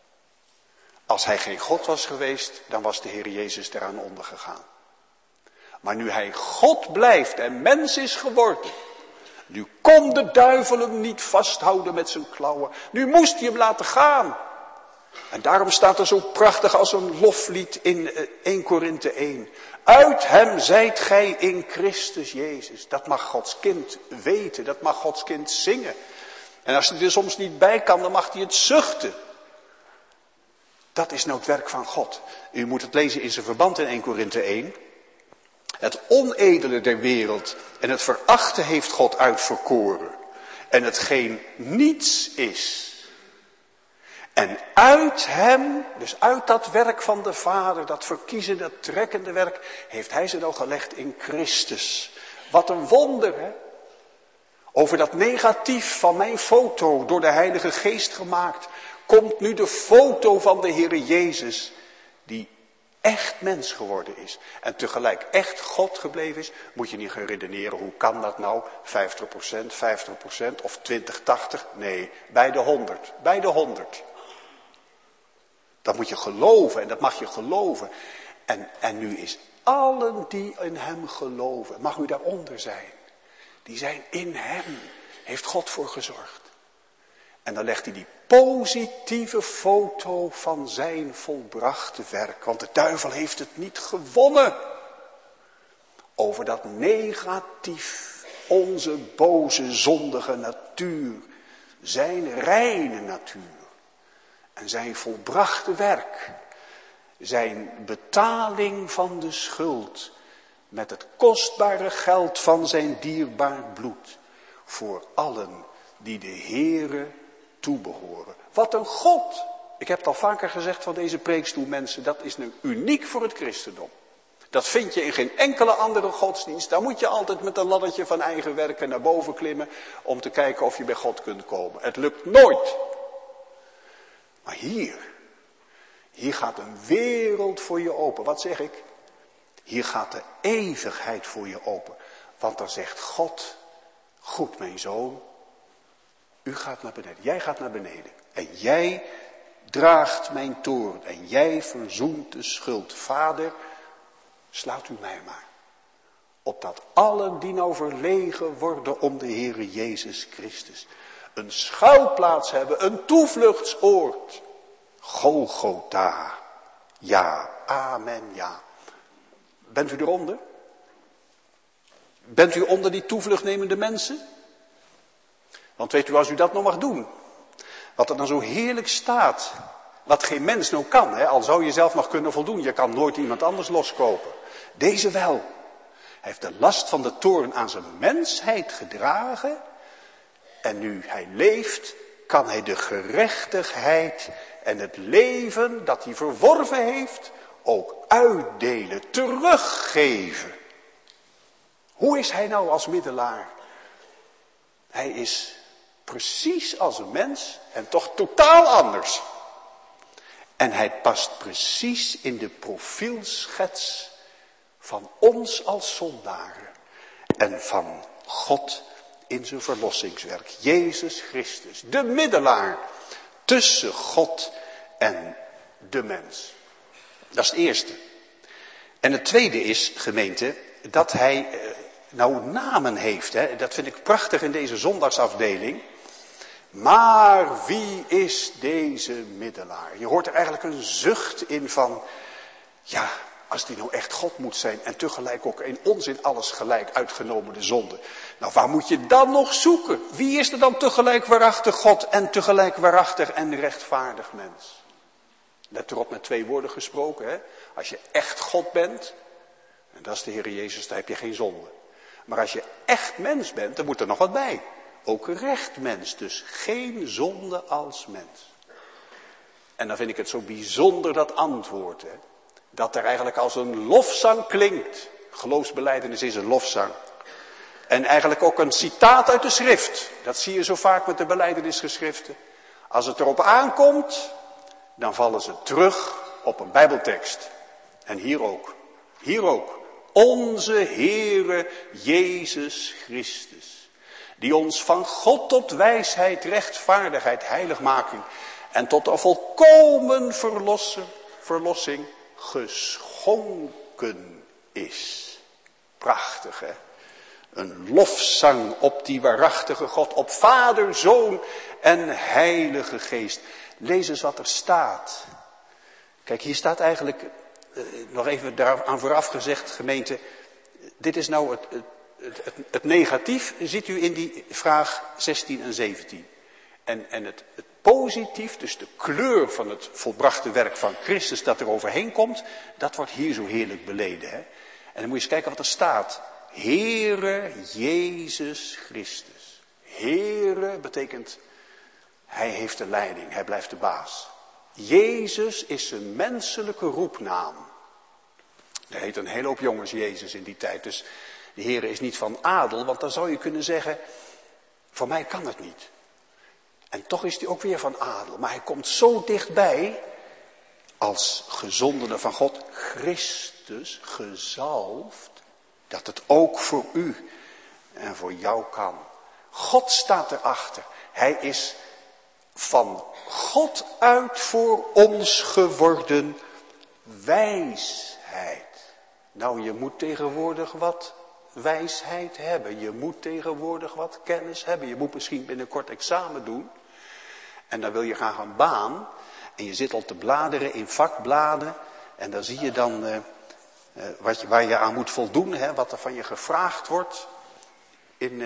Als hij geen God was geweest, dan was de Heer Jezus eraan ondergegaan. Maar nu hij God blijft en mens is geworden. Nu kon de duivel hem niet vasthouden met zijn klauwen. Nu moest hij hem laten gaan. En daarom staat er zo prachtig als een loflied in 1 Korinthe 1. Uit hem zijt gij in Christus Jezus. Dat mag Gods kind weten, dat mag Gods kind zingen. En als hij er soms niet bij kan, dan mag hij het zuchten. Dat is nou het werk van God. U moet het lezen in zijn verband in 1 Korinthe 1. Het onedele der wereld en het verachte heeft God uitverkoren. En hetgeen niets is. En uit hem, dus uit dat werk van de Vader, dat verkiezen, dat trekkende werk, heeft hij ze nou gelegd in Christus. Wat een wonder, hè? Over dat negatief van mijn foto, door de Heilige Geest gemaakt, komt nu de foto van de Heere Jezus, die echt mens geworden is. En tegelijk echt God gebleven is. Moet je niet gaan redeneren, hoe kan dat nou? 50%, 50% of 20-80? Nee, bij de 100. Bij de 100. Dat moet je geloven en dat mag je geloven. En nu is allen die in hem geloven, mag u daaronder zijn. Die zijn in hem. Heeft God voor gezorgd. En dan legt hij die positieve foto van zijn volbrachte werk. Want de duivel heeft het niet gewonnen. Over dat negatief, onze boze, zondige natuur. Zijn reine natuur. En zijn volbrachte werk. Zijn betaling van de schuld. Met het kostbare geld van zijn dierbaar bloed. Voor allen die de Heere toebehoren. Wat een God! Ik heb het al vaker gezegd van deze preekstoel, mensen. Dat is nu uniek voor het christendom. Dat vind je in geen enkele andere godsdienst. Daar moet je altijd met een laddertje van eigen werken naar boven klimmen. Om te kijken of je bij God kunt komen. Het lukt nooit. Maar hier gaat een wereld voor je open. Wat zeg ik? Hier gaat de eeuwigheid voor je open. Want dan zegt God, goed mijn zoon, u gaat naar beneden, jij gaat naar beneden. En jij draagt mijn toorn en jij verzoent de schuld. Vader, slaat u mij maar. Opdat allen die nou verlegen worden om de Heere Jezus Christus. Een schuilplaats hebben, een toevluchtsoord. Golgotha. Ja, amen, ja. Bent u eronder? Bent u onder die toevluchtnemende mensen? Want weet u, als u dat nog mag doen, wat er dan zo heerlijk staat, wat geen mens nou kan, hè, al zou je zelf nog kunnen voldoen, je kan nooit iemand anders loskopen. Deze wel. Hij heeft de last van de toorn aan zijn mensheid gedragen en nu hij leeft, kan hij de gerechtigheid en het leven dat hij verworven heeft ook uitdelen, teruggeven. Hoe is hij nou als middelaar? Hij is precies als een mens en toch totaal anders. En hij past precies in de profielschets van ons als zondaren. En van God in zijn verlossingswerk. Jezus Christus, de middelaar tussen God en de mens. Dat is het eerste. En het tweede is, gemeente, dat hij nou namen heeft. Hè? Dat vind ik prachtig in deze zondagsafdeling. Maar wie is deze middelaar? Je hoort er eigenlijk een zucht in van, ja, als die nou echt God moet zijn en tegelijk ook in ons in alles gelijk uitgenomen de zonde. Nou, waar moet je dan nog zoeken? Wie is er dan tegelijk waarachtig God en tegelijk waarachtig en rechtvaardig mens? Let erop, met 2 woorden gesproken. Hè? Als je echt God bent, en dat is de Heer Jezus, dan heb je geen zonde. Maar als je echt mens bent, dan moet er nog wat bij. Ook recht mens, dus geen zonde als mens. En dan vind ik het zo bijzonder dat antwoord. Hè? Dat er eigenlijk als een lofzang klinkt. Geloofsbelijdenis is een lofzang. En eigenlijk ook een citaat uit de schrift. Dat zie je zo vaak met de belijdenisgeschriften. Als het erop aankomt, dan vallen ze terug op een bijbeltekst. En hier ook. Hier ook. Onze Heere Jezus Christus. Die ons van God tot wijsheid, rechtvaardigheid, heiligmaking en tot een volkomen verlossing geschonken is. Prachtig, hè? Een lofzang op die waarachtige God, op Vader, Zoon en Heilige Geest. Lees eens wat er staat. Kijk, hier staat eigenlijk, nog even daaraan vooraf gezegd, gemeente, dit is nou het negatief, ziet u in die vraag 16 en 17. En het positief, dus de kleur van het volbrachte werk van Christus dat er overheen komt, dat wordt hier zo heerlijk beleden. Hè? En dan moet je eens kijken wat er staat. Heere Jezus Christus. Heere betekent, hij heeft de leiding, hij blijft de baas. Jezus is een menselijke roepnaam. Er heet een hele hoop jongens Jezus in die tijd. Dus de Heere is niet van adel, want dan zou je kunnen zeggen, voor mij kan het niet. En toch is hij ook weer van adel. Maar hij komt zo dichtbij als gezondene van God, Christus, gezalfd, dat het ook voor u en voor jou kan. God staat erachter. Hij is van God uit voor ons geworden wijsheid. Nou, je moet tegenwoordig wat wijsheid hebben. Je moet tegenwoordig wat kennis hebben. Je moet misschien binnenkort examen doen. En dan wil je graag een baan. En je zit al te bladeren in vakbladen. En dan zie je dan waar je aan moet voldoen. Hè, wat er van je gevraagd wordt. In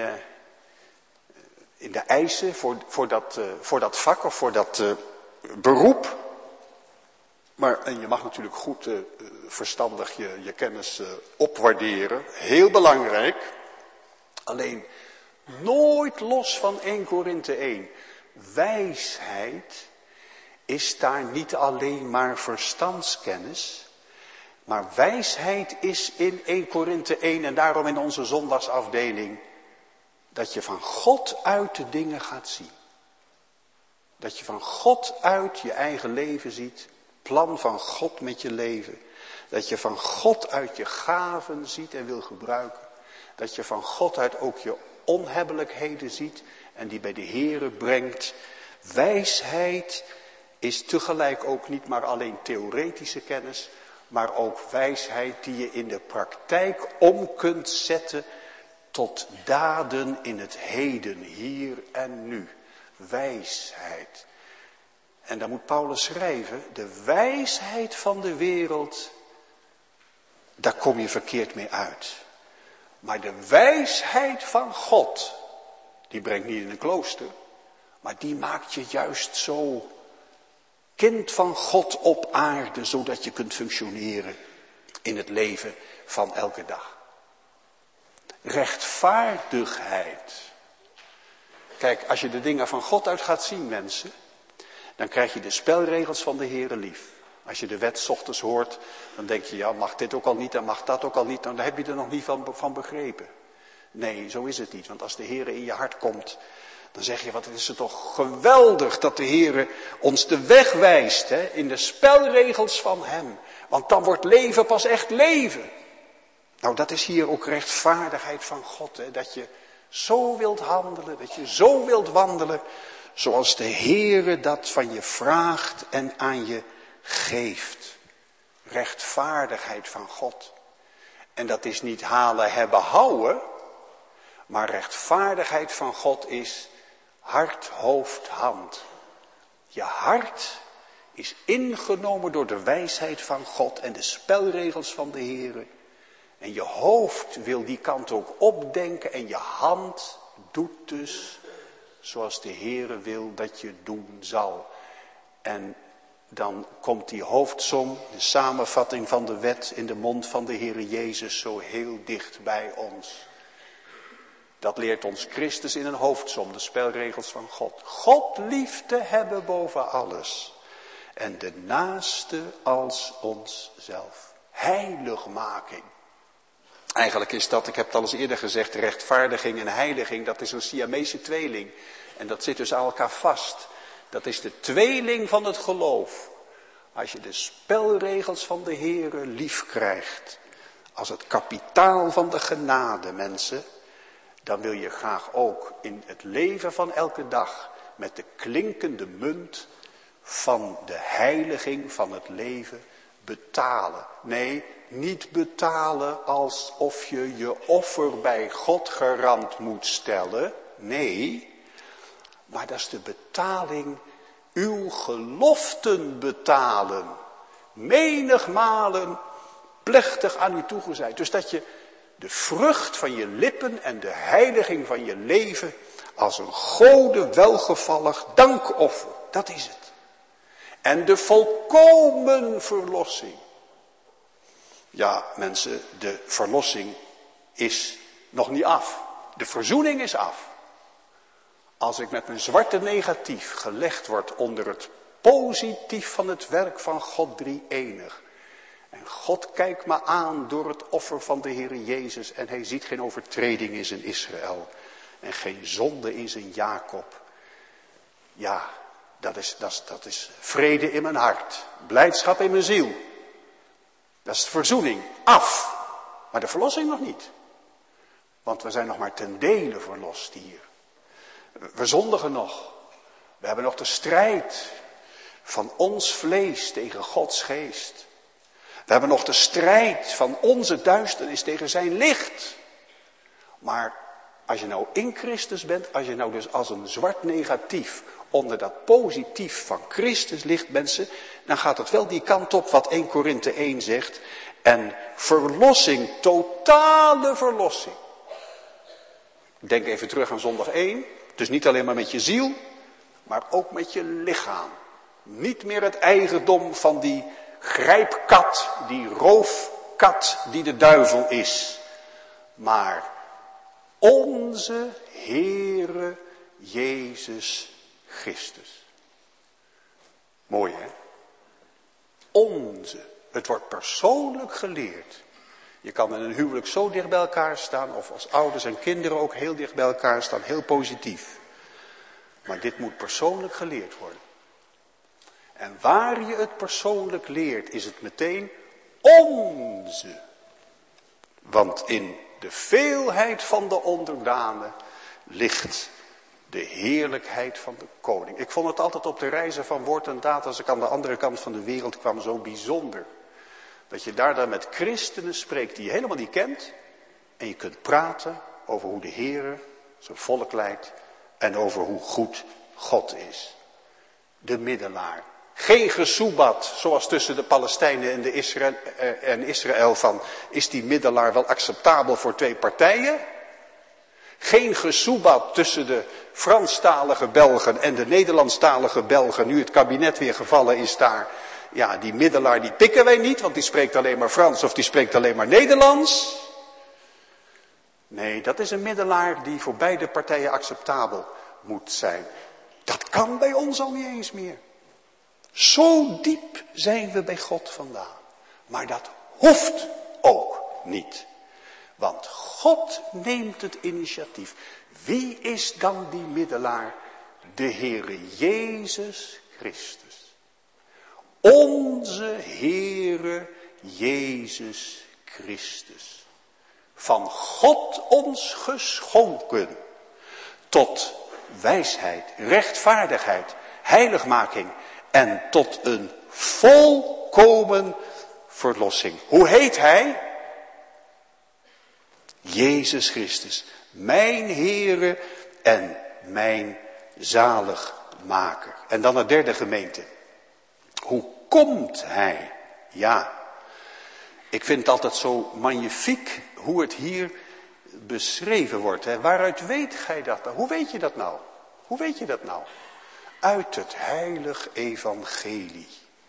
de eisen voor dat vak of voor dat beroep. En je mag natuurlijk goed verstandig je kennis opwaarderen. Heel belangrijk. Alleen nooit los van 1 Korinthe 1. Wijsheid is daar niet alleen maar verstandskennis. Maar wijsheid is in 1 Korinthe 1 en daarom in onze zondagsafdeling. Dat je van God uit de dingen gaat zien. Dat je van God uit je eigen leven ziet. Plan van God met je leven. Dat je van God uit je gaven ziet en wil gebruiken. Dat je van God uit ook je onhebbelijkheden ziet en die bij de Heere brengt. Wijsheid is tegelijk ook niet maar alleen theoretische kennis, maar ook wijsheid die je in de praktijk om kunt zetten tot daden in het heden, hier en nu. Wijsheid. En dan moet Paulus schrijven, de wijsheid van de wereld, daar kom je verkeerd mee uit. Maar de wijsheid van God, die brengt niet in een klooster, maar die maakt je juist zo kind van God op aarde, zodat je kunt functioneren in het leven van elke dag. Rechtvaardigheid. Kijk, als je de dingen van God uit gaat zien, mensen, dan krijg je de spelregels van de Heere lief. Als je de wet 's ochtends hoort, dan denk je, ja, mag dit ook al niet en mag dat ook al niet. Dan heb je er nog niet van begrepen. Nee, zo is het niet. Want als de Heere in je hart komt, dan zeg je, wat is het toch geweldig dat de Heere ons de weg wijst, hè, in de spelregels van hem. Want dan wordt leven pas echt leven. Nou, dat is hier ook rechtvaardigheid van God, hè, dat je zo wilt handelen, dat je zo wilt wandelen, zoals de Heere dat van je vraagt en aan je geeft. Rechtvaardigheid van God. En dat is niet halen, hebben, houden. Maar rechtvaardigheid van God is hart, hoofd, hand. Je hart is ingenomen door de wijsheid van God en de spelregels van de Heere. En je hoofd wil die kant ook opdenken en je hand doet dus zoals de Heere wil dat je doen zal. En dan komt die hoofdsom, de samenvatting van de wet in de mond van de Heere Jezus zo heel dicht bij ons. Dat leert ons Christus in een hoofdsom, de spelregels van God. God lief te hebben boven alles. en de naaste als onszelf. Heiligmaking. Eigenlijk is dat, ik heb het al eens eerder gezegd, rechtvaardiging en heiliging, dat is een Siamese tweeling. En dat zit dus aan elkaar vast. Dat is de tweeling van het geloof. Als je de spelregels van de Heere lief krijgt, als het kapitaal van de genade, mensen, dan wil je graag ook in het leven van elke dag met de klinkende munt van de heiliging van het leven betalen. Nee, niet betalen alsof je je offer bij God garant moet stellen. Nee, maar dat is de betaling, uw geloften betalen. Menigmalen plechtig aan u toegezeid. Dus dat je de vrucht van je lippen en de heiliging van je leven als een Gode welgevallig dankoffer. Dat is het. En de volkomen verlossing. Ja, mensen, de verlossing is nog niet af. De verzoening is af. Als ik met mijn zwarte negatief gelegd word onder het positief van het werk van God drie-enig. En God kijkt me aan door het offer van de Heere Jezus. En hij ziet geen overtreding in zijn Israël. En geen zonde in zijn Jacob. Ja, dat is vrede in mijn hart. Blijdschap in mijn ziel. Dat is de verzoening. Af. Maar de verlossing nog niet. Want we zijn nog maar ten dele verlost hier. We zondigen nog. We hebben nog de strijd van ons vlees tegen Gods geest. We hebben nog de strijd van onze duisternis tegen zijn licht. Maar als je nou in Christus bent, als je nou dus als een zwart negatief onder dat positief van Christus ligt, mensen, dan gaat het wel die kant op wat 1 Korinthe 1 zegt. En verlossing, totale verlossing. Denk even terug aan zondag 1. Dus niet alleen maar met je ziel, maar ook met je lichaam. Niet meer het eigendom van die grijpkat, die roofkat die de duivel is. Maar onze Heere Jezus Christus. Mooi hè? Onze. Het wordt persoonlijk geleerd. Je kan in een huwelijk zo dicht bij elkaar staan, of als ouders en kinderen ook heel dicht bij elkaar staan, heel positief. Maar dit moet persoonlijk geleerd worden. En waar je het persoonlijk leert, is het meteen onze. Want in de veelheid van de onderdanen ligt de heerlijkheid van de koning. Ik vond het altijd op de reizen van woord en daad, als ik aan de andere kant van de wereld kwam, zo bijzonder. Dat je daar dan met christenen spreekt die je helemaal niet kent. En je kunt praten over hoe de Heere zijn volk leidt. En over hoe goed God is. De middelaar. Geen gesoebat zoals tussen de Palestijnen en Israël van, is die middelaar wel acceptabel voor twee partijen? Geen gesoebat tussen de Franstalige Belgen en de Nederlandstalige Belgen, nu het kabinet weer gevallen is daar. Ja, die middelaar die pikken wij niet, want die spreekt alleen maar Frans of die spreekt alleen maar Nederlands. Nee, dat is een middelaar die voor beide partijen acceptabel moet zijn. Dat kan bij ons al niet eens meer. Zo diep zijn we bij God vandaan. Maar dat hoeft ook niet. Want God neemt het initiatief. Wie is dan die middelaar? De Heere Jezus Christus. Onze Heere Jezus Christus. Van God ons geschonken. Tot wijsheid, rechtvaardigheid, heiligmaking. En tot een volkomen verlossing. Hoe heet hij? Jezus Christus. Mijn Heere en mijn zaligmaker. En dan het derde gemeente. Hoe komt hij? Ja, ik vind het altijd zo magnifiek hoe het hier beschreven wordt. Hè. Waaruit weet gij dat? Hoe weet je dat nou? Hoe weet je dat nou? Uit het heilig evangelie.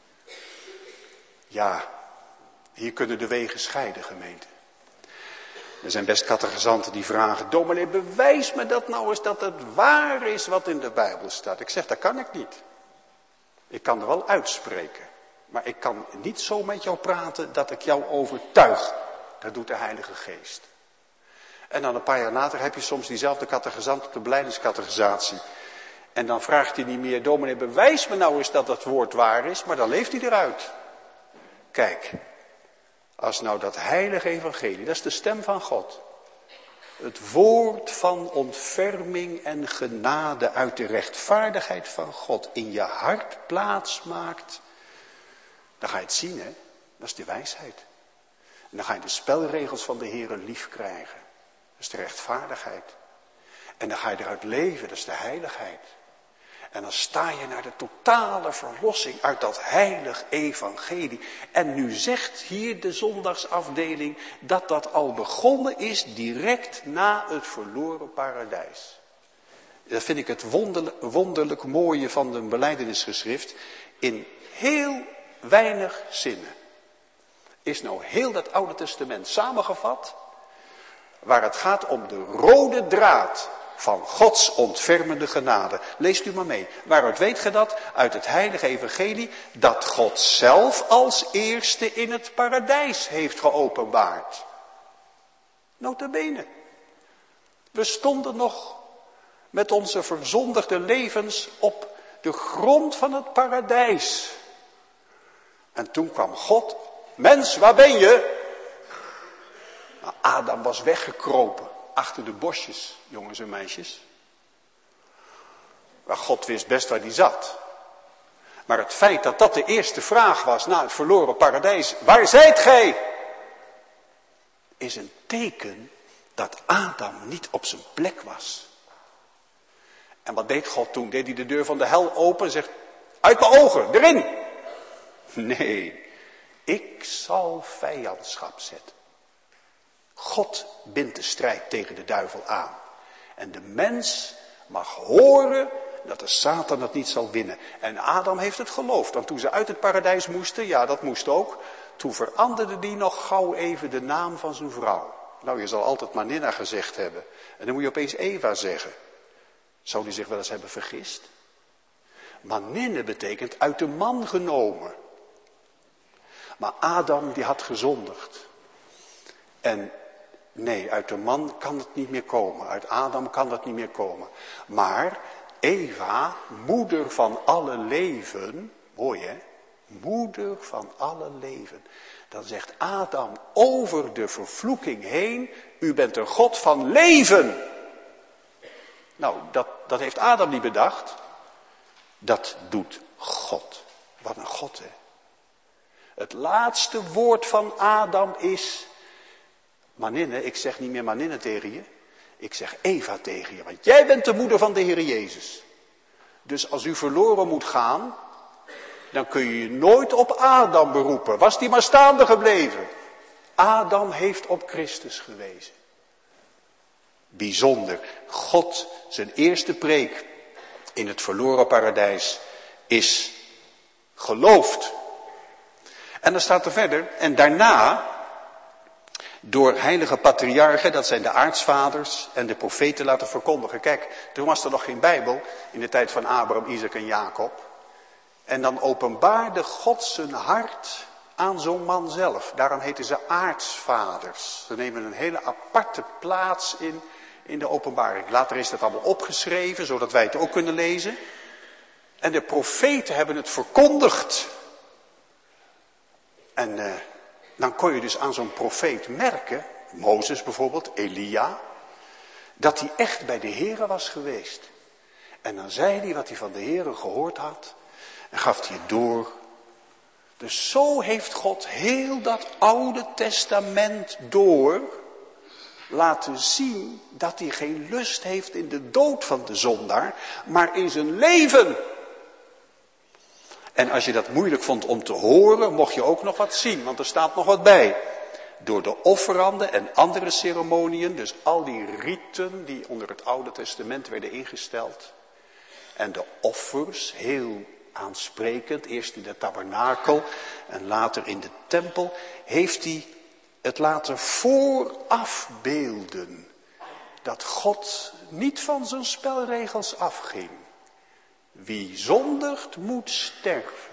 Ja, hier kunnen de wegen scheiden, gemeente. Er zijn best catechizanten die vragen, dominee, bewijs me dat nou eens dat het waar is wat in de Bijbel staat. Ik zeg, dat kan ik niet. Ik kan er wel uitspreken. Maar ik kan niet zo met jou praten dat ik jou overtuig. Dat doet de Heilige Geest. En dan een paar jaar later heb je soms diezelfde catechizant op de belijdeniscatechisatie. En dan vraagt hij niet meer, dominee, bewijs me nou eens dat dat woord waar is. Maar dan leeft hij eruit. Kijk, als nou dat heilige evangelie, dat is de stem van God. Het woord van ontferming en genade uit de rechtvaardigheid van God in je hart plaats maakt. Dan ga je het zien, hè. Dat is de wijsheid. En dan ga je de spelregels van de Heere lief krijgen. Dat is de rechtvaardigheid. En dan ga je eruit leven, dat is de heiligheid. En dan sta je naar de totale verlossing uit dat heilig evangelie. En nu zegt hier de zondagsafdeling dat dat al begonnen is direct na het verloren paradijs. Dat vind ik het wonderlijk mooie van de belijdenisgeschrift. In heel weinig zinnen is nou heel dat Oude Testament samengevat, waar het gaat om de rode draad van Gods ontfermende genade. Leest u maar mee. Waaruit weet ge dat? Uit het heilige evangelie, dat God zelf als eerste in het paradijs heeft geopenbaard. Nota bene. We stonden nog met onze verzondigde levens op de grond van het paradijs. En toen kwam God. Mens, waar ben je? Nou, Adam was weggekropen. Achter de bosjes, jongens en meisjes. Maar God wist best waar die zat. Maar het feit dat dat de eerste vraag was na het verloren paradijs. Waar zijt gij? Is een teken dat Adam niet op zijn plek was. En wat deed God toen? Deed hij de deur van de hel open en zegt, uit mijn ogen, erin. Nee, ik zal vijandschap zetten. God bindt de strijd tegen de duivel aan. En de mens mag horen dat de Satan het niet zal winnen. En Adam heeft het geloofd. Want toen ze uit het paradijs moesten, ja dat moest ook. Toen veranderde die nog gauw even de naam van zijn vrouw. Nou, je zal altijd Maninna gezegd hebben. En dan moet je opeens Eva zeggen. Zou die zich wel eens hebben vergist? Maninne betekent uit de man genomen. Maar Adam die had gezondigd. En nee, uit de man kan het niet meer komen. Uit Adam kan het niet meer komen. Maar Eva, moeder van alle leven. Mooi hè? Moeder van alle leven. Dan zegt Adam over de vervloeking heen. U bent een God van leven. Nou, dat heeft Adam niet bedacht. Dat doet God. Wat een God hè. Het laatste woord van Adam is. Maninne, ik zeg niet meer Maninne tegen je. Ik zeg Eva tegen je. Want jij bent de moeder van de Heer Jezus. Dus als u verloren moet gaan. Dan kun je je nooit op Adam beroepen. Was die maar staande gebleven. Adam heeft op Christus gewezen. Bijzonder. God, zijn eerste preek in het verloren paradijs is geloofd. En dan staat er verder. En daarna, door heilige patriarchen, dat zijn de aartsvaders en de profeten laten verkondigen. Kijk, toen was er nog geen Bijbel in de tijd van Abraham, Isaac en Jacob. En dan openbaarde God zijn hart aan zo'n man zelf. Daarom heten ze aartsvaders. Ze nemen een hele aparte plaats in de openbaring. Later is dat allemaal opgeschreven, zodat wij het ook kunnen lezen. En de profeten hebben het verkondigd. En dan kon je dus aan zo'n profeet merken, Mozes bijvoorbeeld, Elia, dat hij echt bij de Heere was geweest. En dan zei hij wat hij van de Heere gehoord had en gaf hij het door. Dus zo heeft God heel dat Oude Testament door laten zien dat hij geen lust heeft in de dood van de zondaar, maar in zijn leven. En als je dat moeilijk vond om te horen, mocht je ook nog wat zien, want er staat nog wat bij. Door de offeranden en andere ceremoniën, dus al die riten die onder het Oude Testament werden ingesteld. En de offers, heel aansprekend, eerst in de tabernakel en later in de tempel, heeft hij het laten voorafbeelden. Dat God niet van zijn spelregels afging. Wie zondigt moet sterven.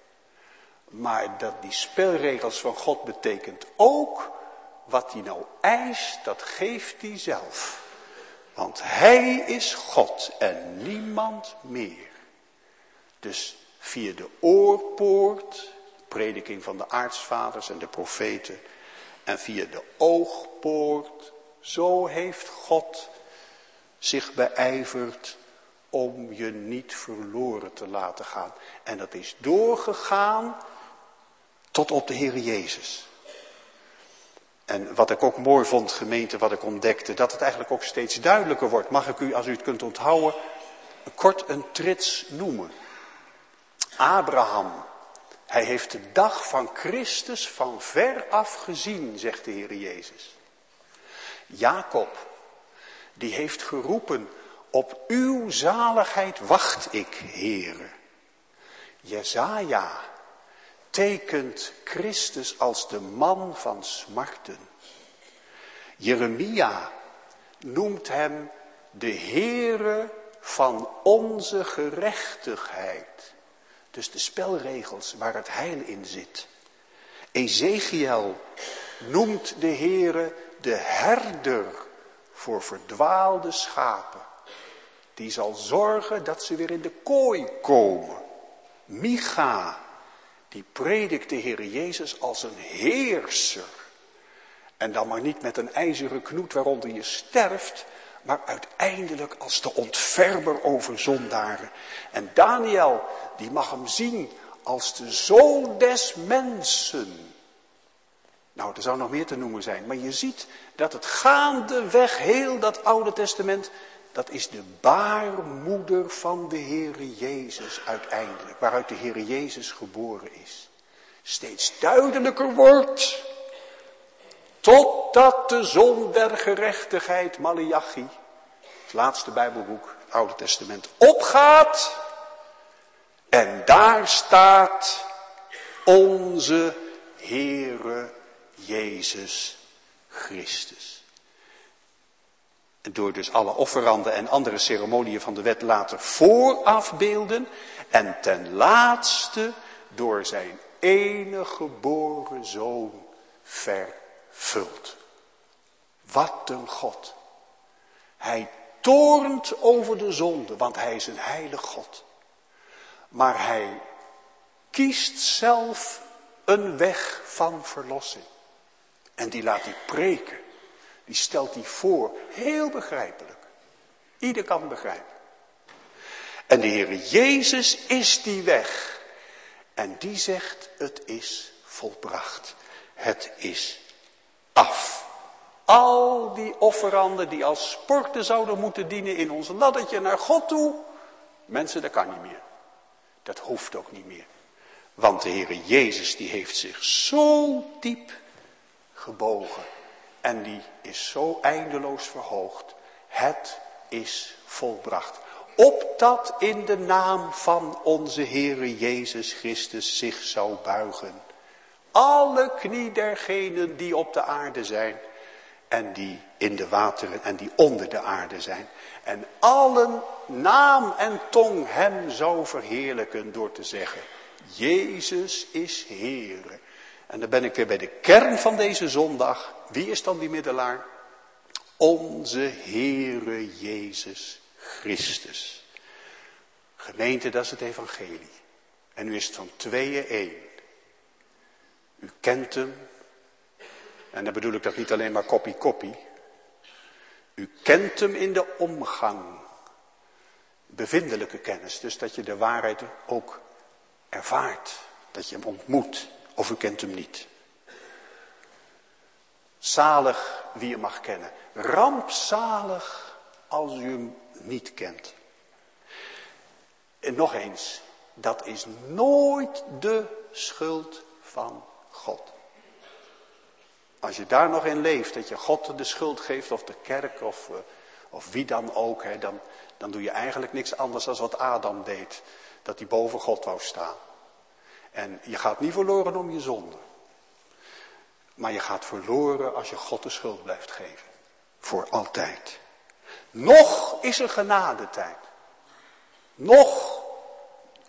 Maar dat die spelregels van God betekent ook, wat hij nou eist, dat geeft hij zelf. Want hij is God en niemand meer. Dus via de oorpoort, prediking van de aartsvaders en de profeten, en via de oogpoort, zo heeft God zich beijverd om je niet verloren te laten gaan. En dat is doorgegaan tot op de Heer Jezus. En wat ik ook mooi vond, gemeente, wat ik ontdekte, dat het eigenlijk ook steeds duidelijker wordt. Mag ik u, als u het kunt onthouden, kort een trits noemen. Abraham, hij heeft de dag van Christus van ver af gezien, zegt de Heer Jezus. Jacob, die heeft geroepen, op uw zaligheid wacht ik, Heere. Jesaja tekent Christus als de man van smarten. Jeremia noemt hem de Heere van onze gerechtigheid. Dus de spelregels waar het heil in zit. Ezekiel noemt de Heere de herder voor verdwaalde schapen. Die zal zorgen dat ze weer in de kooi komen. Micha, die predikt de Heer Jezus als een heerser. En dan maar niet met een ijzeren knoet waaronder je sterft, maar uiteindelijk als de ontfermer over zondaren. En Daniel, die mag hem zien als de zoon des mensen. Nou, er zou nog meer te noemen zijn, maar je ziet dat het gaandeweg heel dat Oude Testament, dat is de baarmoeder van de Heere Jezus uiteindelijk, waaruit de Heere Jezus geboren is. Steeds duidelijker wordt, totdat de zon der gerechtigheid, Maleachi, het laatste Bijbelboek, het Oude Testament, opgaat. En daar staat onze Heere Jezus Christus. Door dus alle offeranden en andere ceremoniën van de wet later voorafbeelden. En ten laatste door zijn enige geboren zoon vervuld. Wat een God. Hij toornt over de zonde, want hij is een heilig God. Maar hij kiest zelf een weg van verlossing. En die laat hij preken. Die stelt hij voor. Heel begrijpelijk. Ieder kan begrijpen. En de Heer Jezus is die weg. En die zegt, het is volbracht. Het is af. Al die offeranden die als sporten zouden moeten dienen in ons laddertje naar God toe. Mensen, dat kan niet meer. Dat hoeft ook niet meer. Want de Heer Jezus die heeft zich zo diep gebogen. En die is zo eindeloos verhoogd. Het is volbracht. Opdat in de naam van onze Heere Jezus Christus zich zou buigen. Alle knie dergenen die op de aarde zijn. En die in de wateren en die onder de aarde zijn. En allen naam en tong hem zou verheerlijken door te zeggen. Jezus is Heere. En dan ben ik weer bij de kern van deze zondag. Wie is dan die middelaar? Onze Heere Jezus Christus. Gemeente, dat is het evangelie. En nu is het van tweeën één. U kent hem. En dan bedoel ik dat niet alleen maar koppie. U kent hem in de omgang. Bevindelijke kennis. Dus dat je de waarheid ook ervaart. Dat je hem ontmoet. Of u kent hem niet. Zalig wie je mag kennen. Rampzalig als u hem niet kent. En nog eens. Dat is nooit de schuld van God. Als je daar nog in leeft, dat je God de schuld geeft, of de kerk, of wie dan ook, dan doe je eigenlijk niks anders dan wat Adam deed. Dat hij boven God wou staan. En je gaat niet verloren om je zonde. Maar je gaat verloren als je God de schuld blijft geven. Voor altijd. Nog is er genadetijd. Nog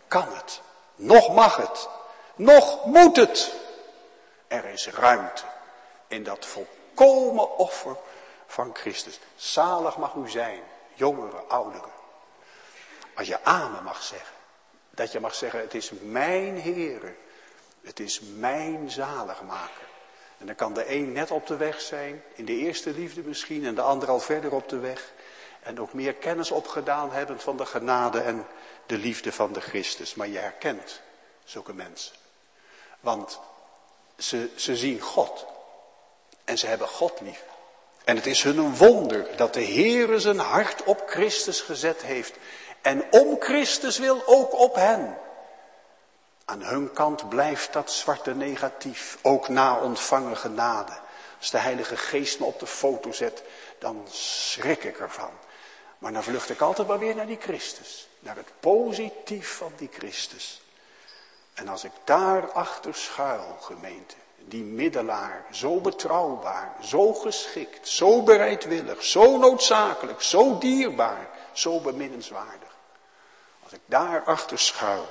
kan het, nog mag het, nog moet het. Er is ruimte in dat volkomen offer van Christus. Zalig mag u zijn, jongeren, ouderen. Als je amen mag zeggen. Dat je mag zeggen, het is mijn Heere. Het is mijn zaligmaker. En dan kan de een net op de weg zijn, in de eerste liefde misschien, en de ander al verder op de weg. En ook meer kennis opgedaan hebben van de genade en de liefde van de Christus. Maar je herkent zulke mensen. Want ze zien God. En ze hebben God lief. En het is hun een wonder dat de Heere zijn hart op Christus gezet heeft. En om Christus wil ook op hen. Aan hun kant blijft dat zwarte negatief, ook na ontvangen genade. Als de Heilige Geest me op de foto zet, dan schrik ik ervan. Maar dan vlucht ik altijd maar weer naar die Christus. Naar het positief van die Christus. En als ik daarachter schuil, gemeente, die middelaar, zo betrouwbaar, zo geschikt, zo bereidwillig, zo noodzakelijk, zo dierbaar, zo beminnenswaardig. Als ik daarachter schuil,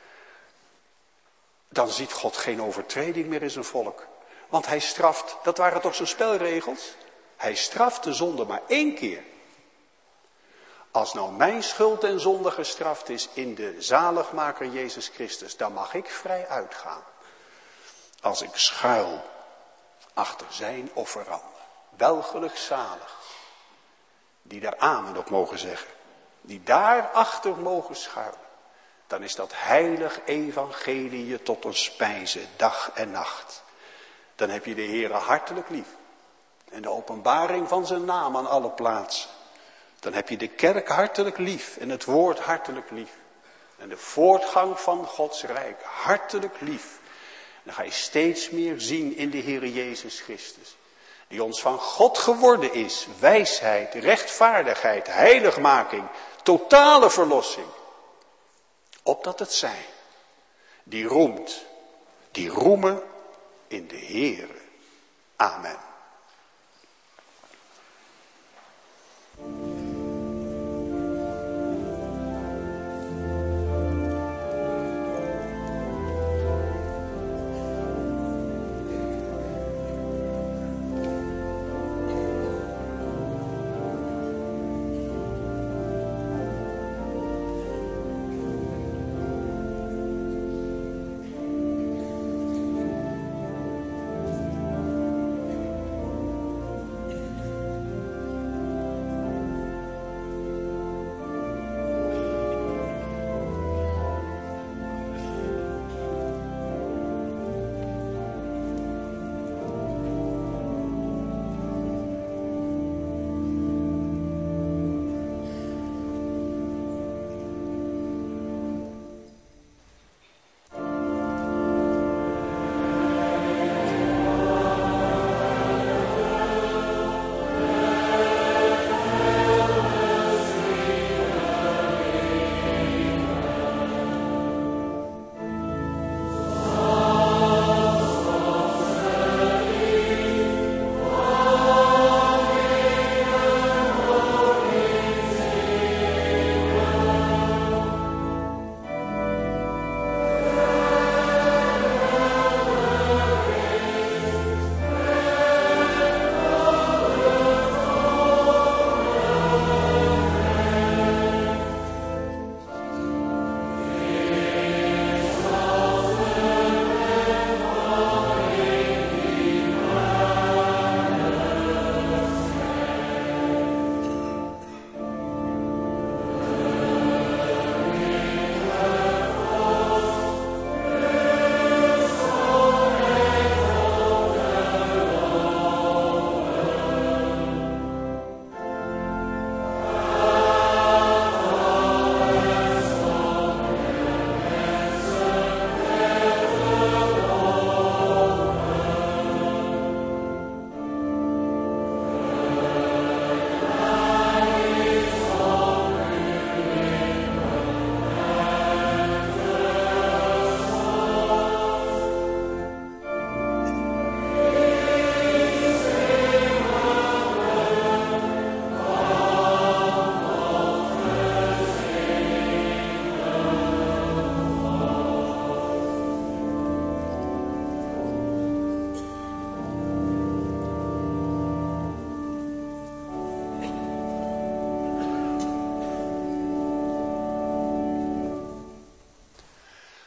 dan ziet God geen overtreding meer in zijn volk. Want hij straft, dat waren toch zijn spelregels? Hij straft de zonde maar 1 keer. Als nou mijn schuld en zonde gestraft is in de zaligmaker Jezus Christus, dan mag ik vrij uitgaan. Als ik schuil achter zijn offeranden. Welgelukzalig. Die daar amen op mogen zeggen. Die daarachter mogen schuilen. Dan is dat heilig evangelie je tot een spijze, dag en nacht. Dan heb je de Heere hartelijk lief. En de openbaring van zijn naam aan alle plaatsen. Dan heb je de kerk hartelijk lief en het woord hartelijk lief. En de voortgang van Gods rijk hartelijk lief. En dan ga je steeds meer zien in de Heere Jezus Christus. Die ons van God geworden is. Wijsheid, rechtvaardigheid, heiligmaking, totale verlossing. Opdat het zij, die roemt, die roemen in de Heere. Amen.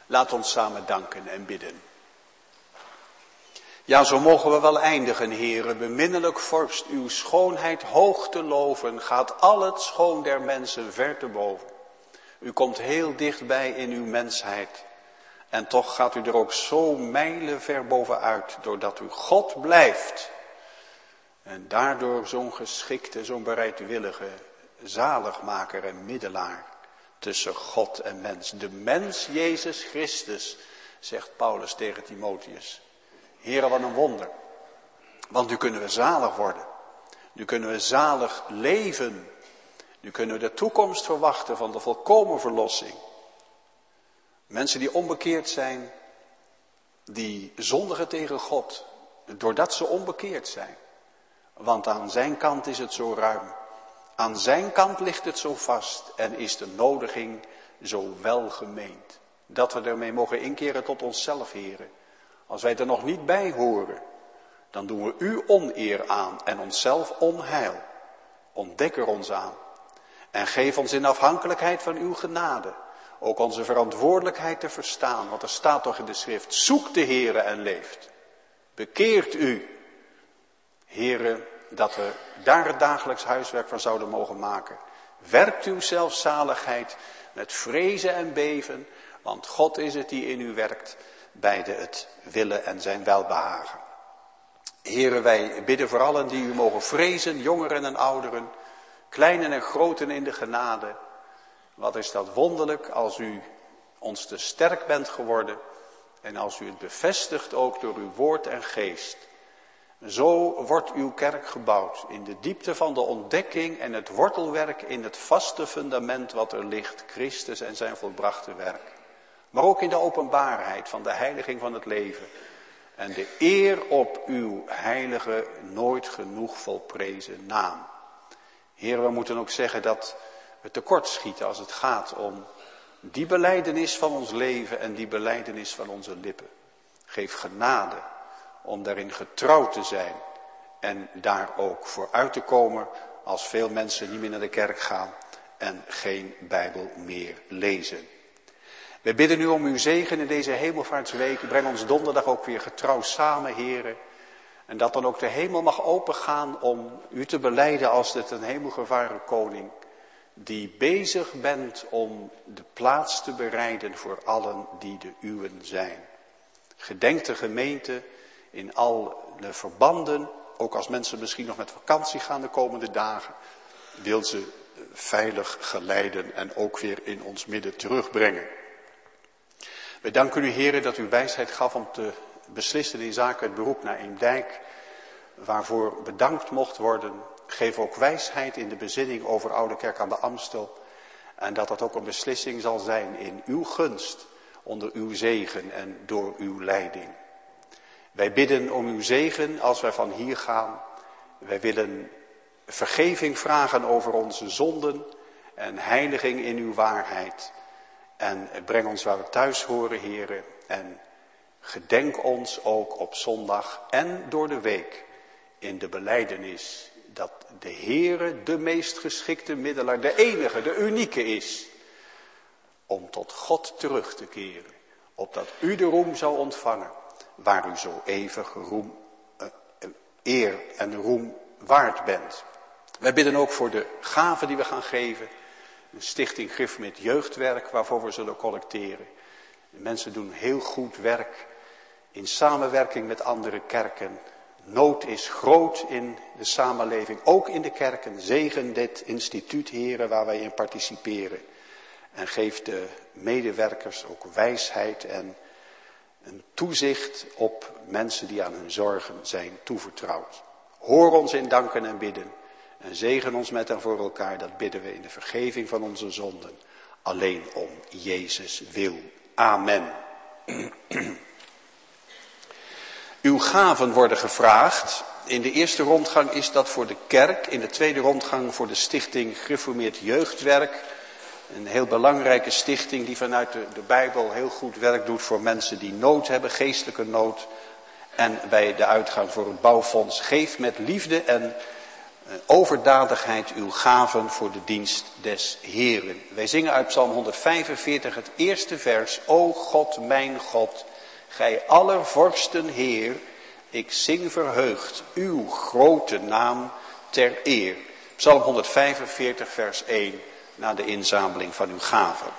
Laat ons samen danken en bidden. Ja, zo mogen we wel eindigen, Heere. Beminnelijk vorst, uw schoonheid hoog te loven, gaat al het schoon der mensen ver te boven. U komt heel dichtbij in uw mensheid. En toch gaat u er ook zo mijlenver bovenuit, doordat u God blijft. En daardoor zo'n geschikte, zo'n bereidwillige zaligmaker en middelaar tussen God en mens. De mens Jezus Christus, zegt Paulus tegen Timotheus. Heere, wat een wonder. Want nu kunnen we zalig worden. Nu kunnen we zalig leven. Nu kunnen we de toekomst verwachten van de volkomen verlossing. Mensen die onbekeerd zijn, die zondigen tegen God, doordat ze onbekeerd zijn. Want aan zijn kant is het zo ruim. Aan zijn kant ligt het zo vast en is de nodiging zo welgemeend. Dat we ermee mogen inkeren tot onszelf, Heere. Als wij er nog niet bij horen, dan doen we u oneer aan en onszelf onheil. Ontdek er ons aan. En geef ons in afhankelijkheid van uw genade ook onze verantwoordelijkheid te verstaan. Want er staat toch in de schrift, zoek de Heere en leeft. Bekeert u, Heere, dat we daar het dagelijks huiswerk van zouden mogen maken. Werkt uw zelfzaligheid met vrezen en beven, want God is het die in u werkt, beide het willen en zijn welbehagen. Heere, wij bidden voor allen die u mogen vrezen, jongeren en ouderen, kleinen en groten in de genade. Wat is dat wonderlijk als u ons te sterk bent geworden en als u het bevestigt ook door uw woord en geest. Zo wordt uw kerk gebouwd in de diepte van de ontdekking en het wortelwerk in het vaste fundament wat er ligt, Christus en zijn volbrachte werk. Maar ook in de openbaarheid van de heiliging van het leven en de eer op uw heilige, nooit genoeg volprezen naam. Heer, we moeten ook zeggen dat we tekortschieten als het gaat om die belijdenis van ons leven en die belijdenis van onze lippen. Geef genade om daarin getrouw te zijn en daar ook voor uit te komen als veel mensen niet meer naar de kerk gaan en geen Bijbel meer lezen. We bidden u om uw zegen in deze hemelvaartsweek. Breng ons donderdag ook weer getrouw samen, Heere. En dat dan ook de hemel mag opengaan om u te belijden als het een hemelgevaren koning. Die bezig bent om de plaats te bereiden voor allen die de uwen zijn. Gedenk de gemeente in alle verbanden, ook als mensen misschien nog met vakantie gaan de komende dagen. Wil ze veilig geleiden en ook weer in ons midden terugbrengen. We danken u, Heere, dat u wijsheid gaf om te beslissen in zaken het beroep naar Eemdijk, waarvoor bedankt mocht worden. Geef ook wijsheid in de bezinning over Oude Kerk aan de Amstel. En dat dat ook een beslissing zal zijn in uw gunst, onder uw zegen en door uw leiding. Wij bidden om uw zegen als wij van hier gaan. Wij willen vergeving vragen over onze zonden en heiliging in uw waarheid. En breng ons waar we thuis horen, Heere. En gedenk ons ook op zondag en door de week in de belijdenis dat de Heere de meest geschikte middelaar, de enige, de unieke is, om tot God terug te keren, opdat u de roem zou ontvangen, waar u zo eeuwig eer en roem waard bent. Wij bidden ook voor de gaven die we gaan geven, een stichting Grif met jeugdwerk, waarvoor we zullen collecteren. De mensen doen heel goed werk in samenwerking met andere kerken. Nood is groot in de samenleving, ook in de kerken. Zegen dit instituut, Heren, waar wij in participeren. En geef de medewerkers ook wijsheid en een toezicht op mensen die aan hun zorgen zijn toevertrouwd. Hoor ons in danken en bidden. En zegen ons met en voor elkaar, dat bidden we in de vergeving van onze zonden. Alleen om Jezus wil. Amen. Uw gaven worden gevraagd. In de eerste rondgang is dat voor de kerk. In de tweede rondgang voor de stichting Gereformeerd Jeugdwerk. Een heel belangrijke stichting die vanuit de Bijbel heel goed werk doet voor mensen die nood hebben, geestelijke nood. En bij de uitgang voor het bouwfonds Geef met liefde en overdadigheid uw gaven voor de dienst des Heeren. Wij zingen uit Psalm 145 het eerste vers. O God, mijn God, gij aller vorsten Heer, ik zing verheugd uw grote naam ter eer. Psalm 145 vers 1 na de inzameling van uw gaven.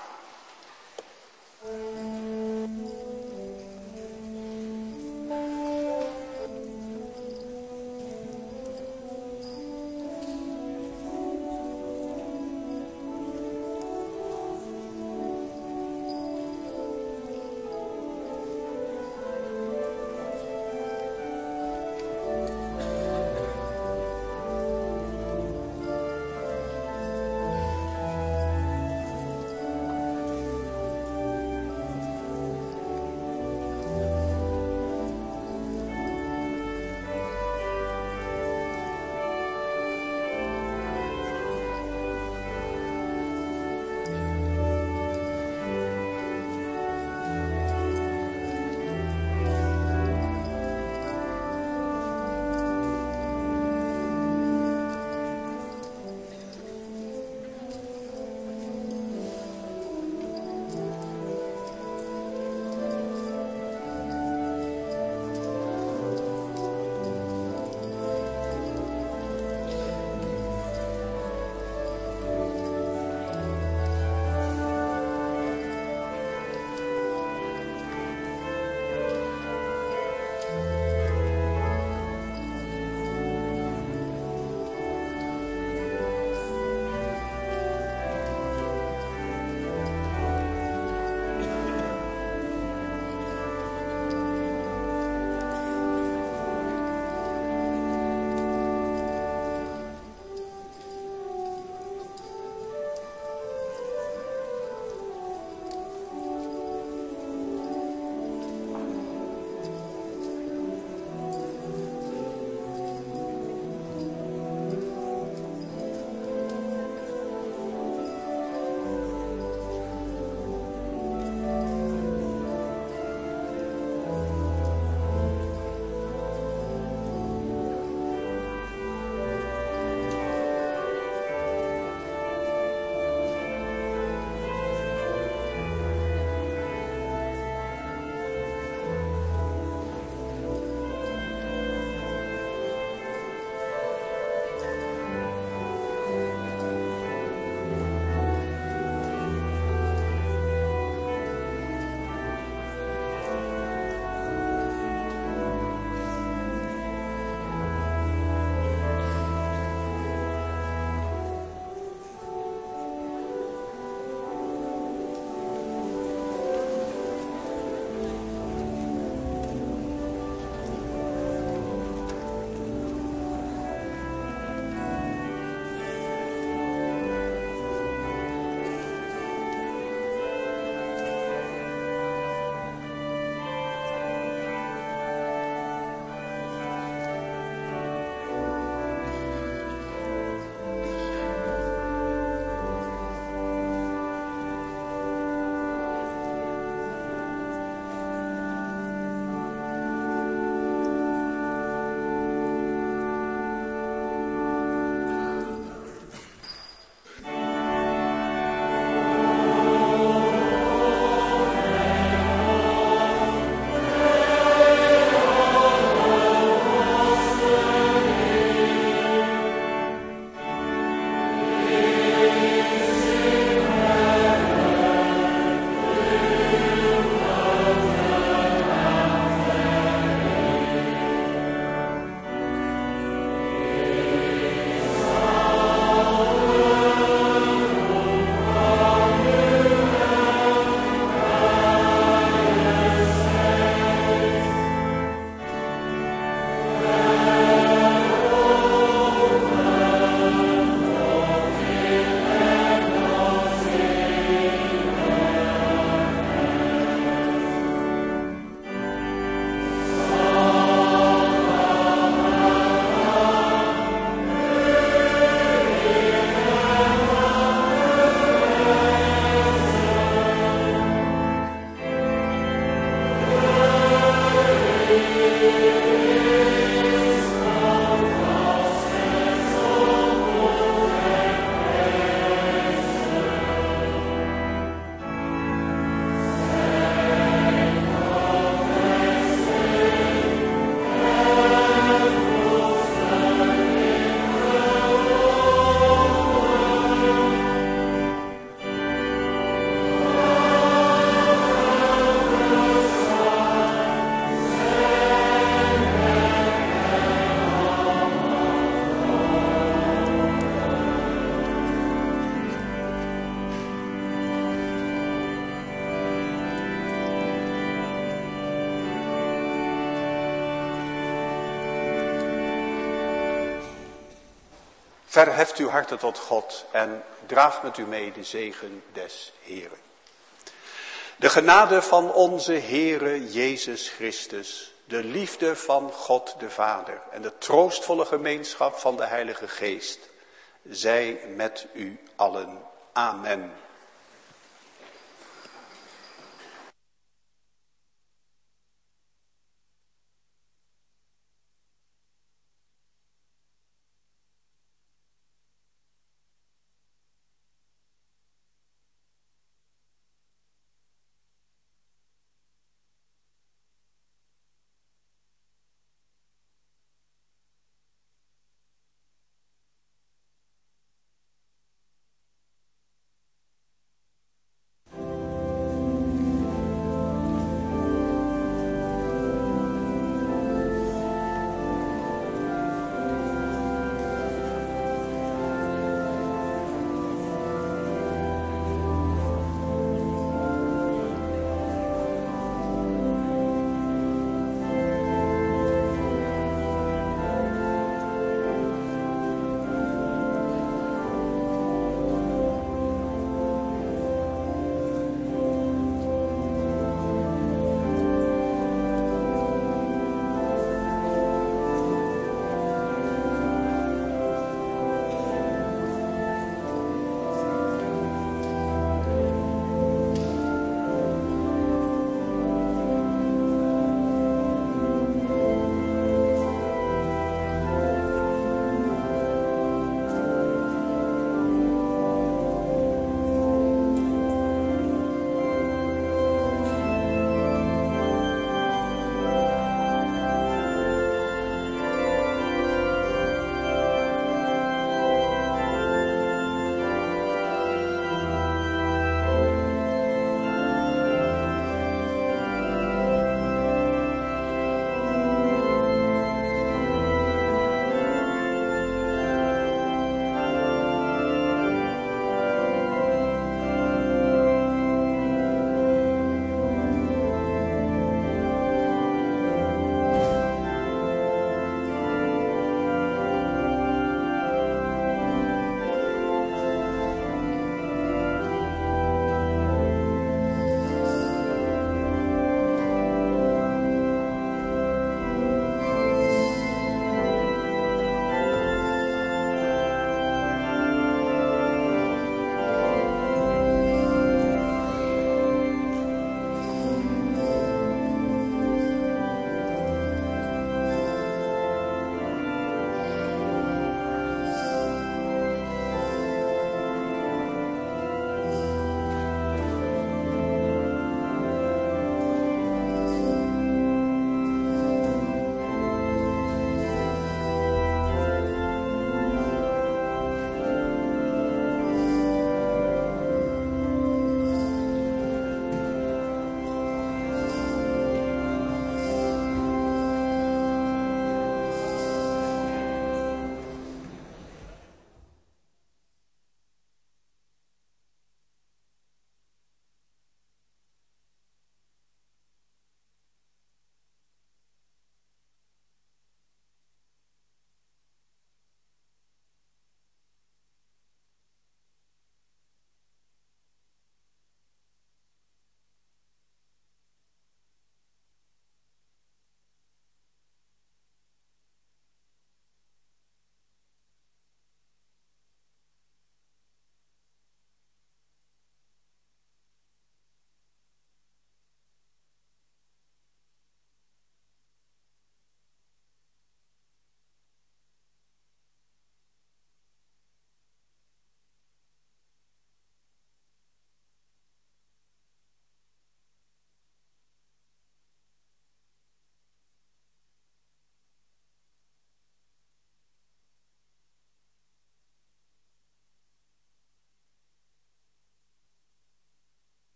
Verheft uw harten tot God en draag met u mee de zegen des Heren. De genade van onze Heere Jezus Christus, de liefde van God de Vader en de troostvolle gemeenschap van de Heilige Geest, zij met u allen. Amen.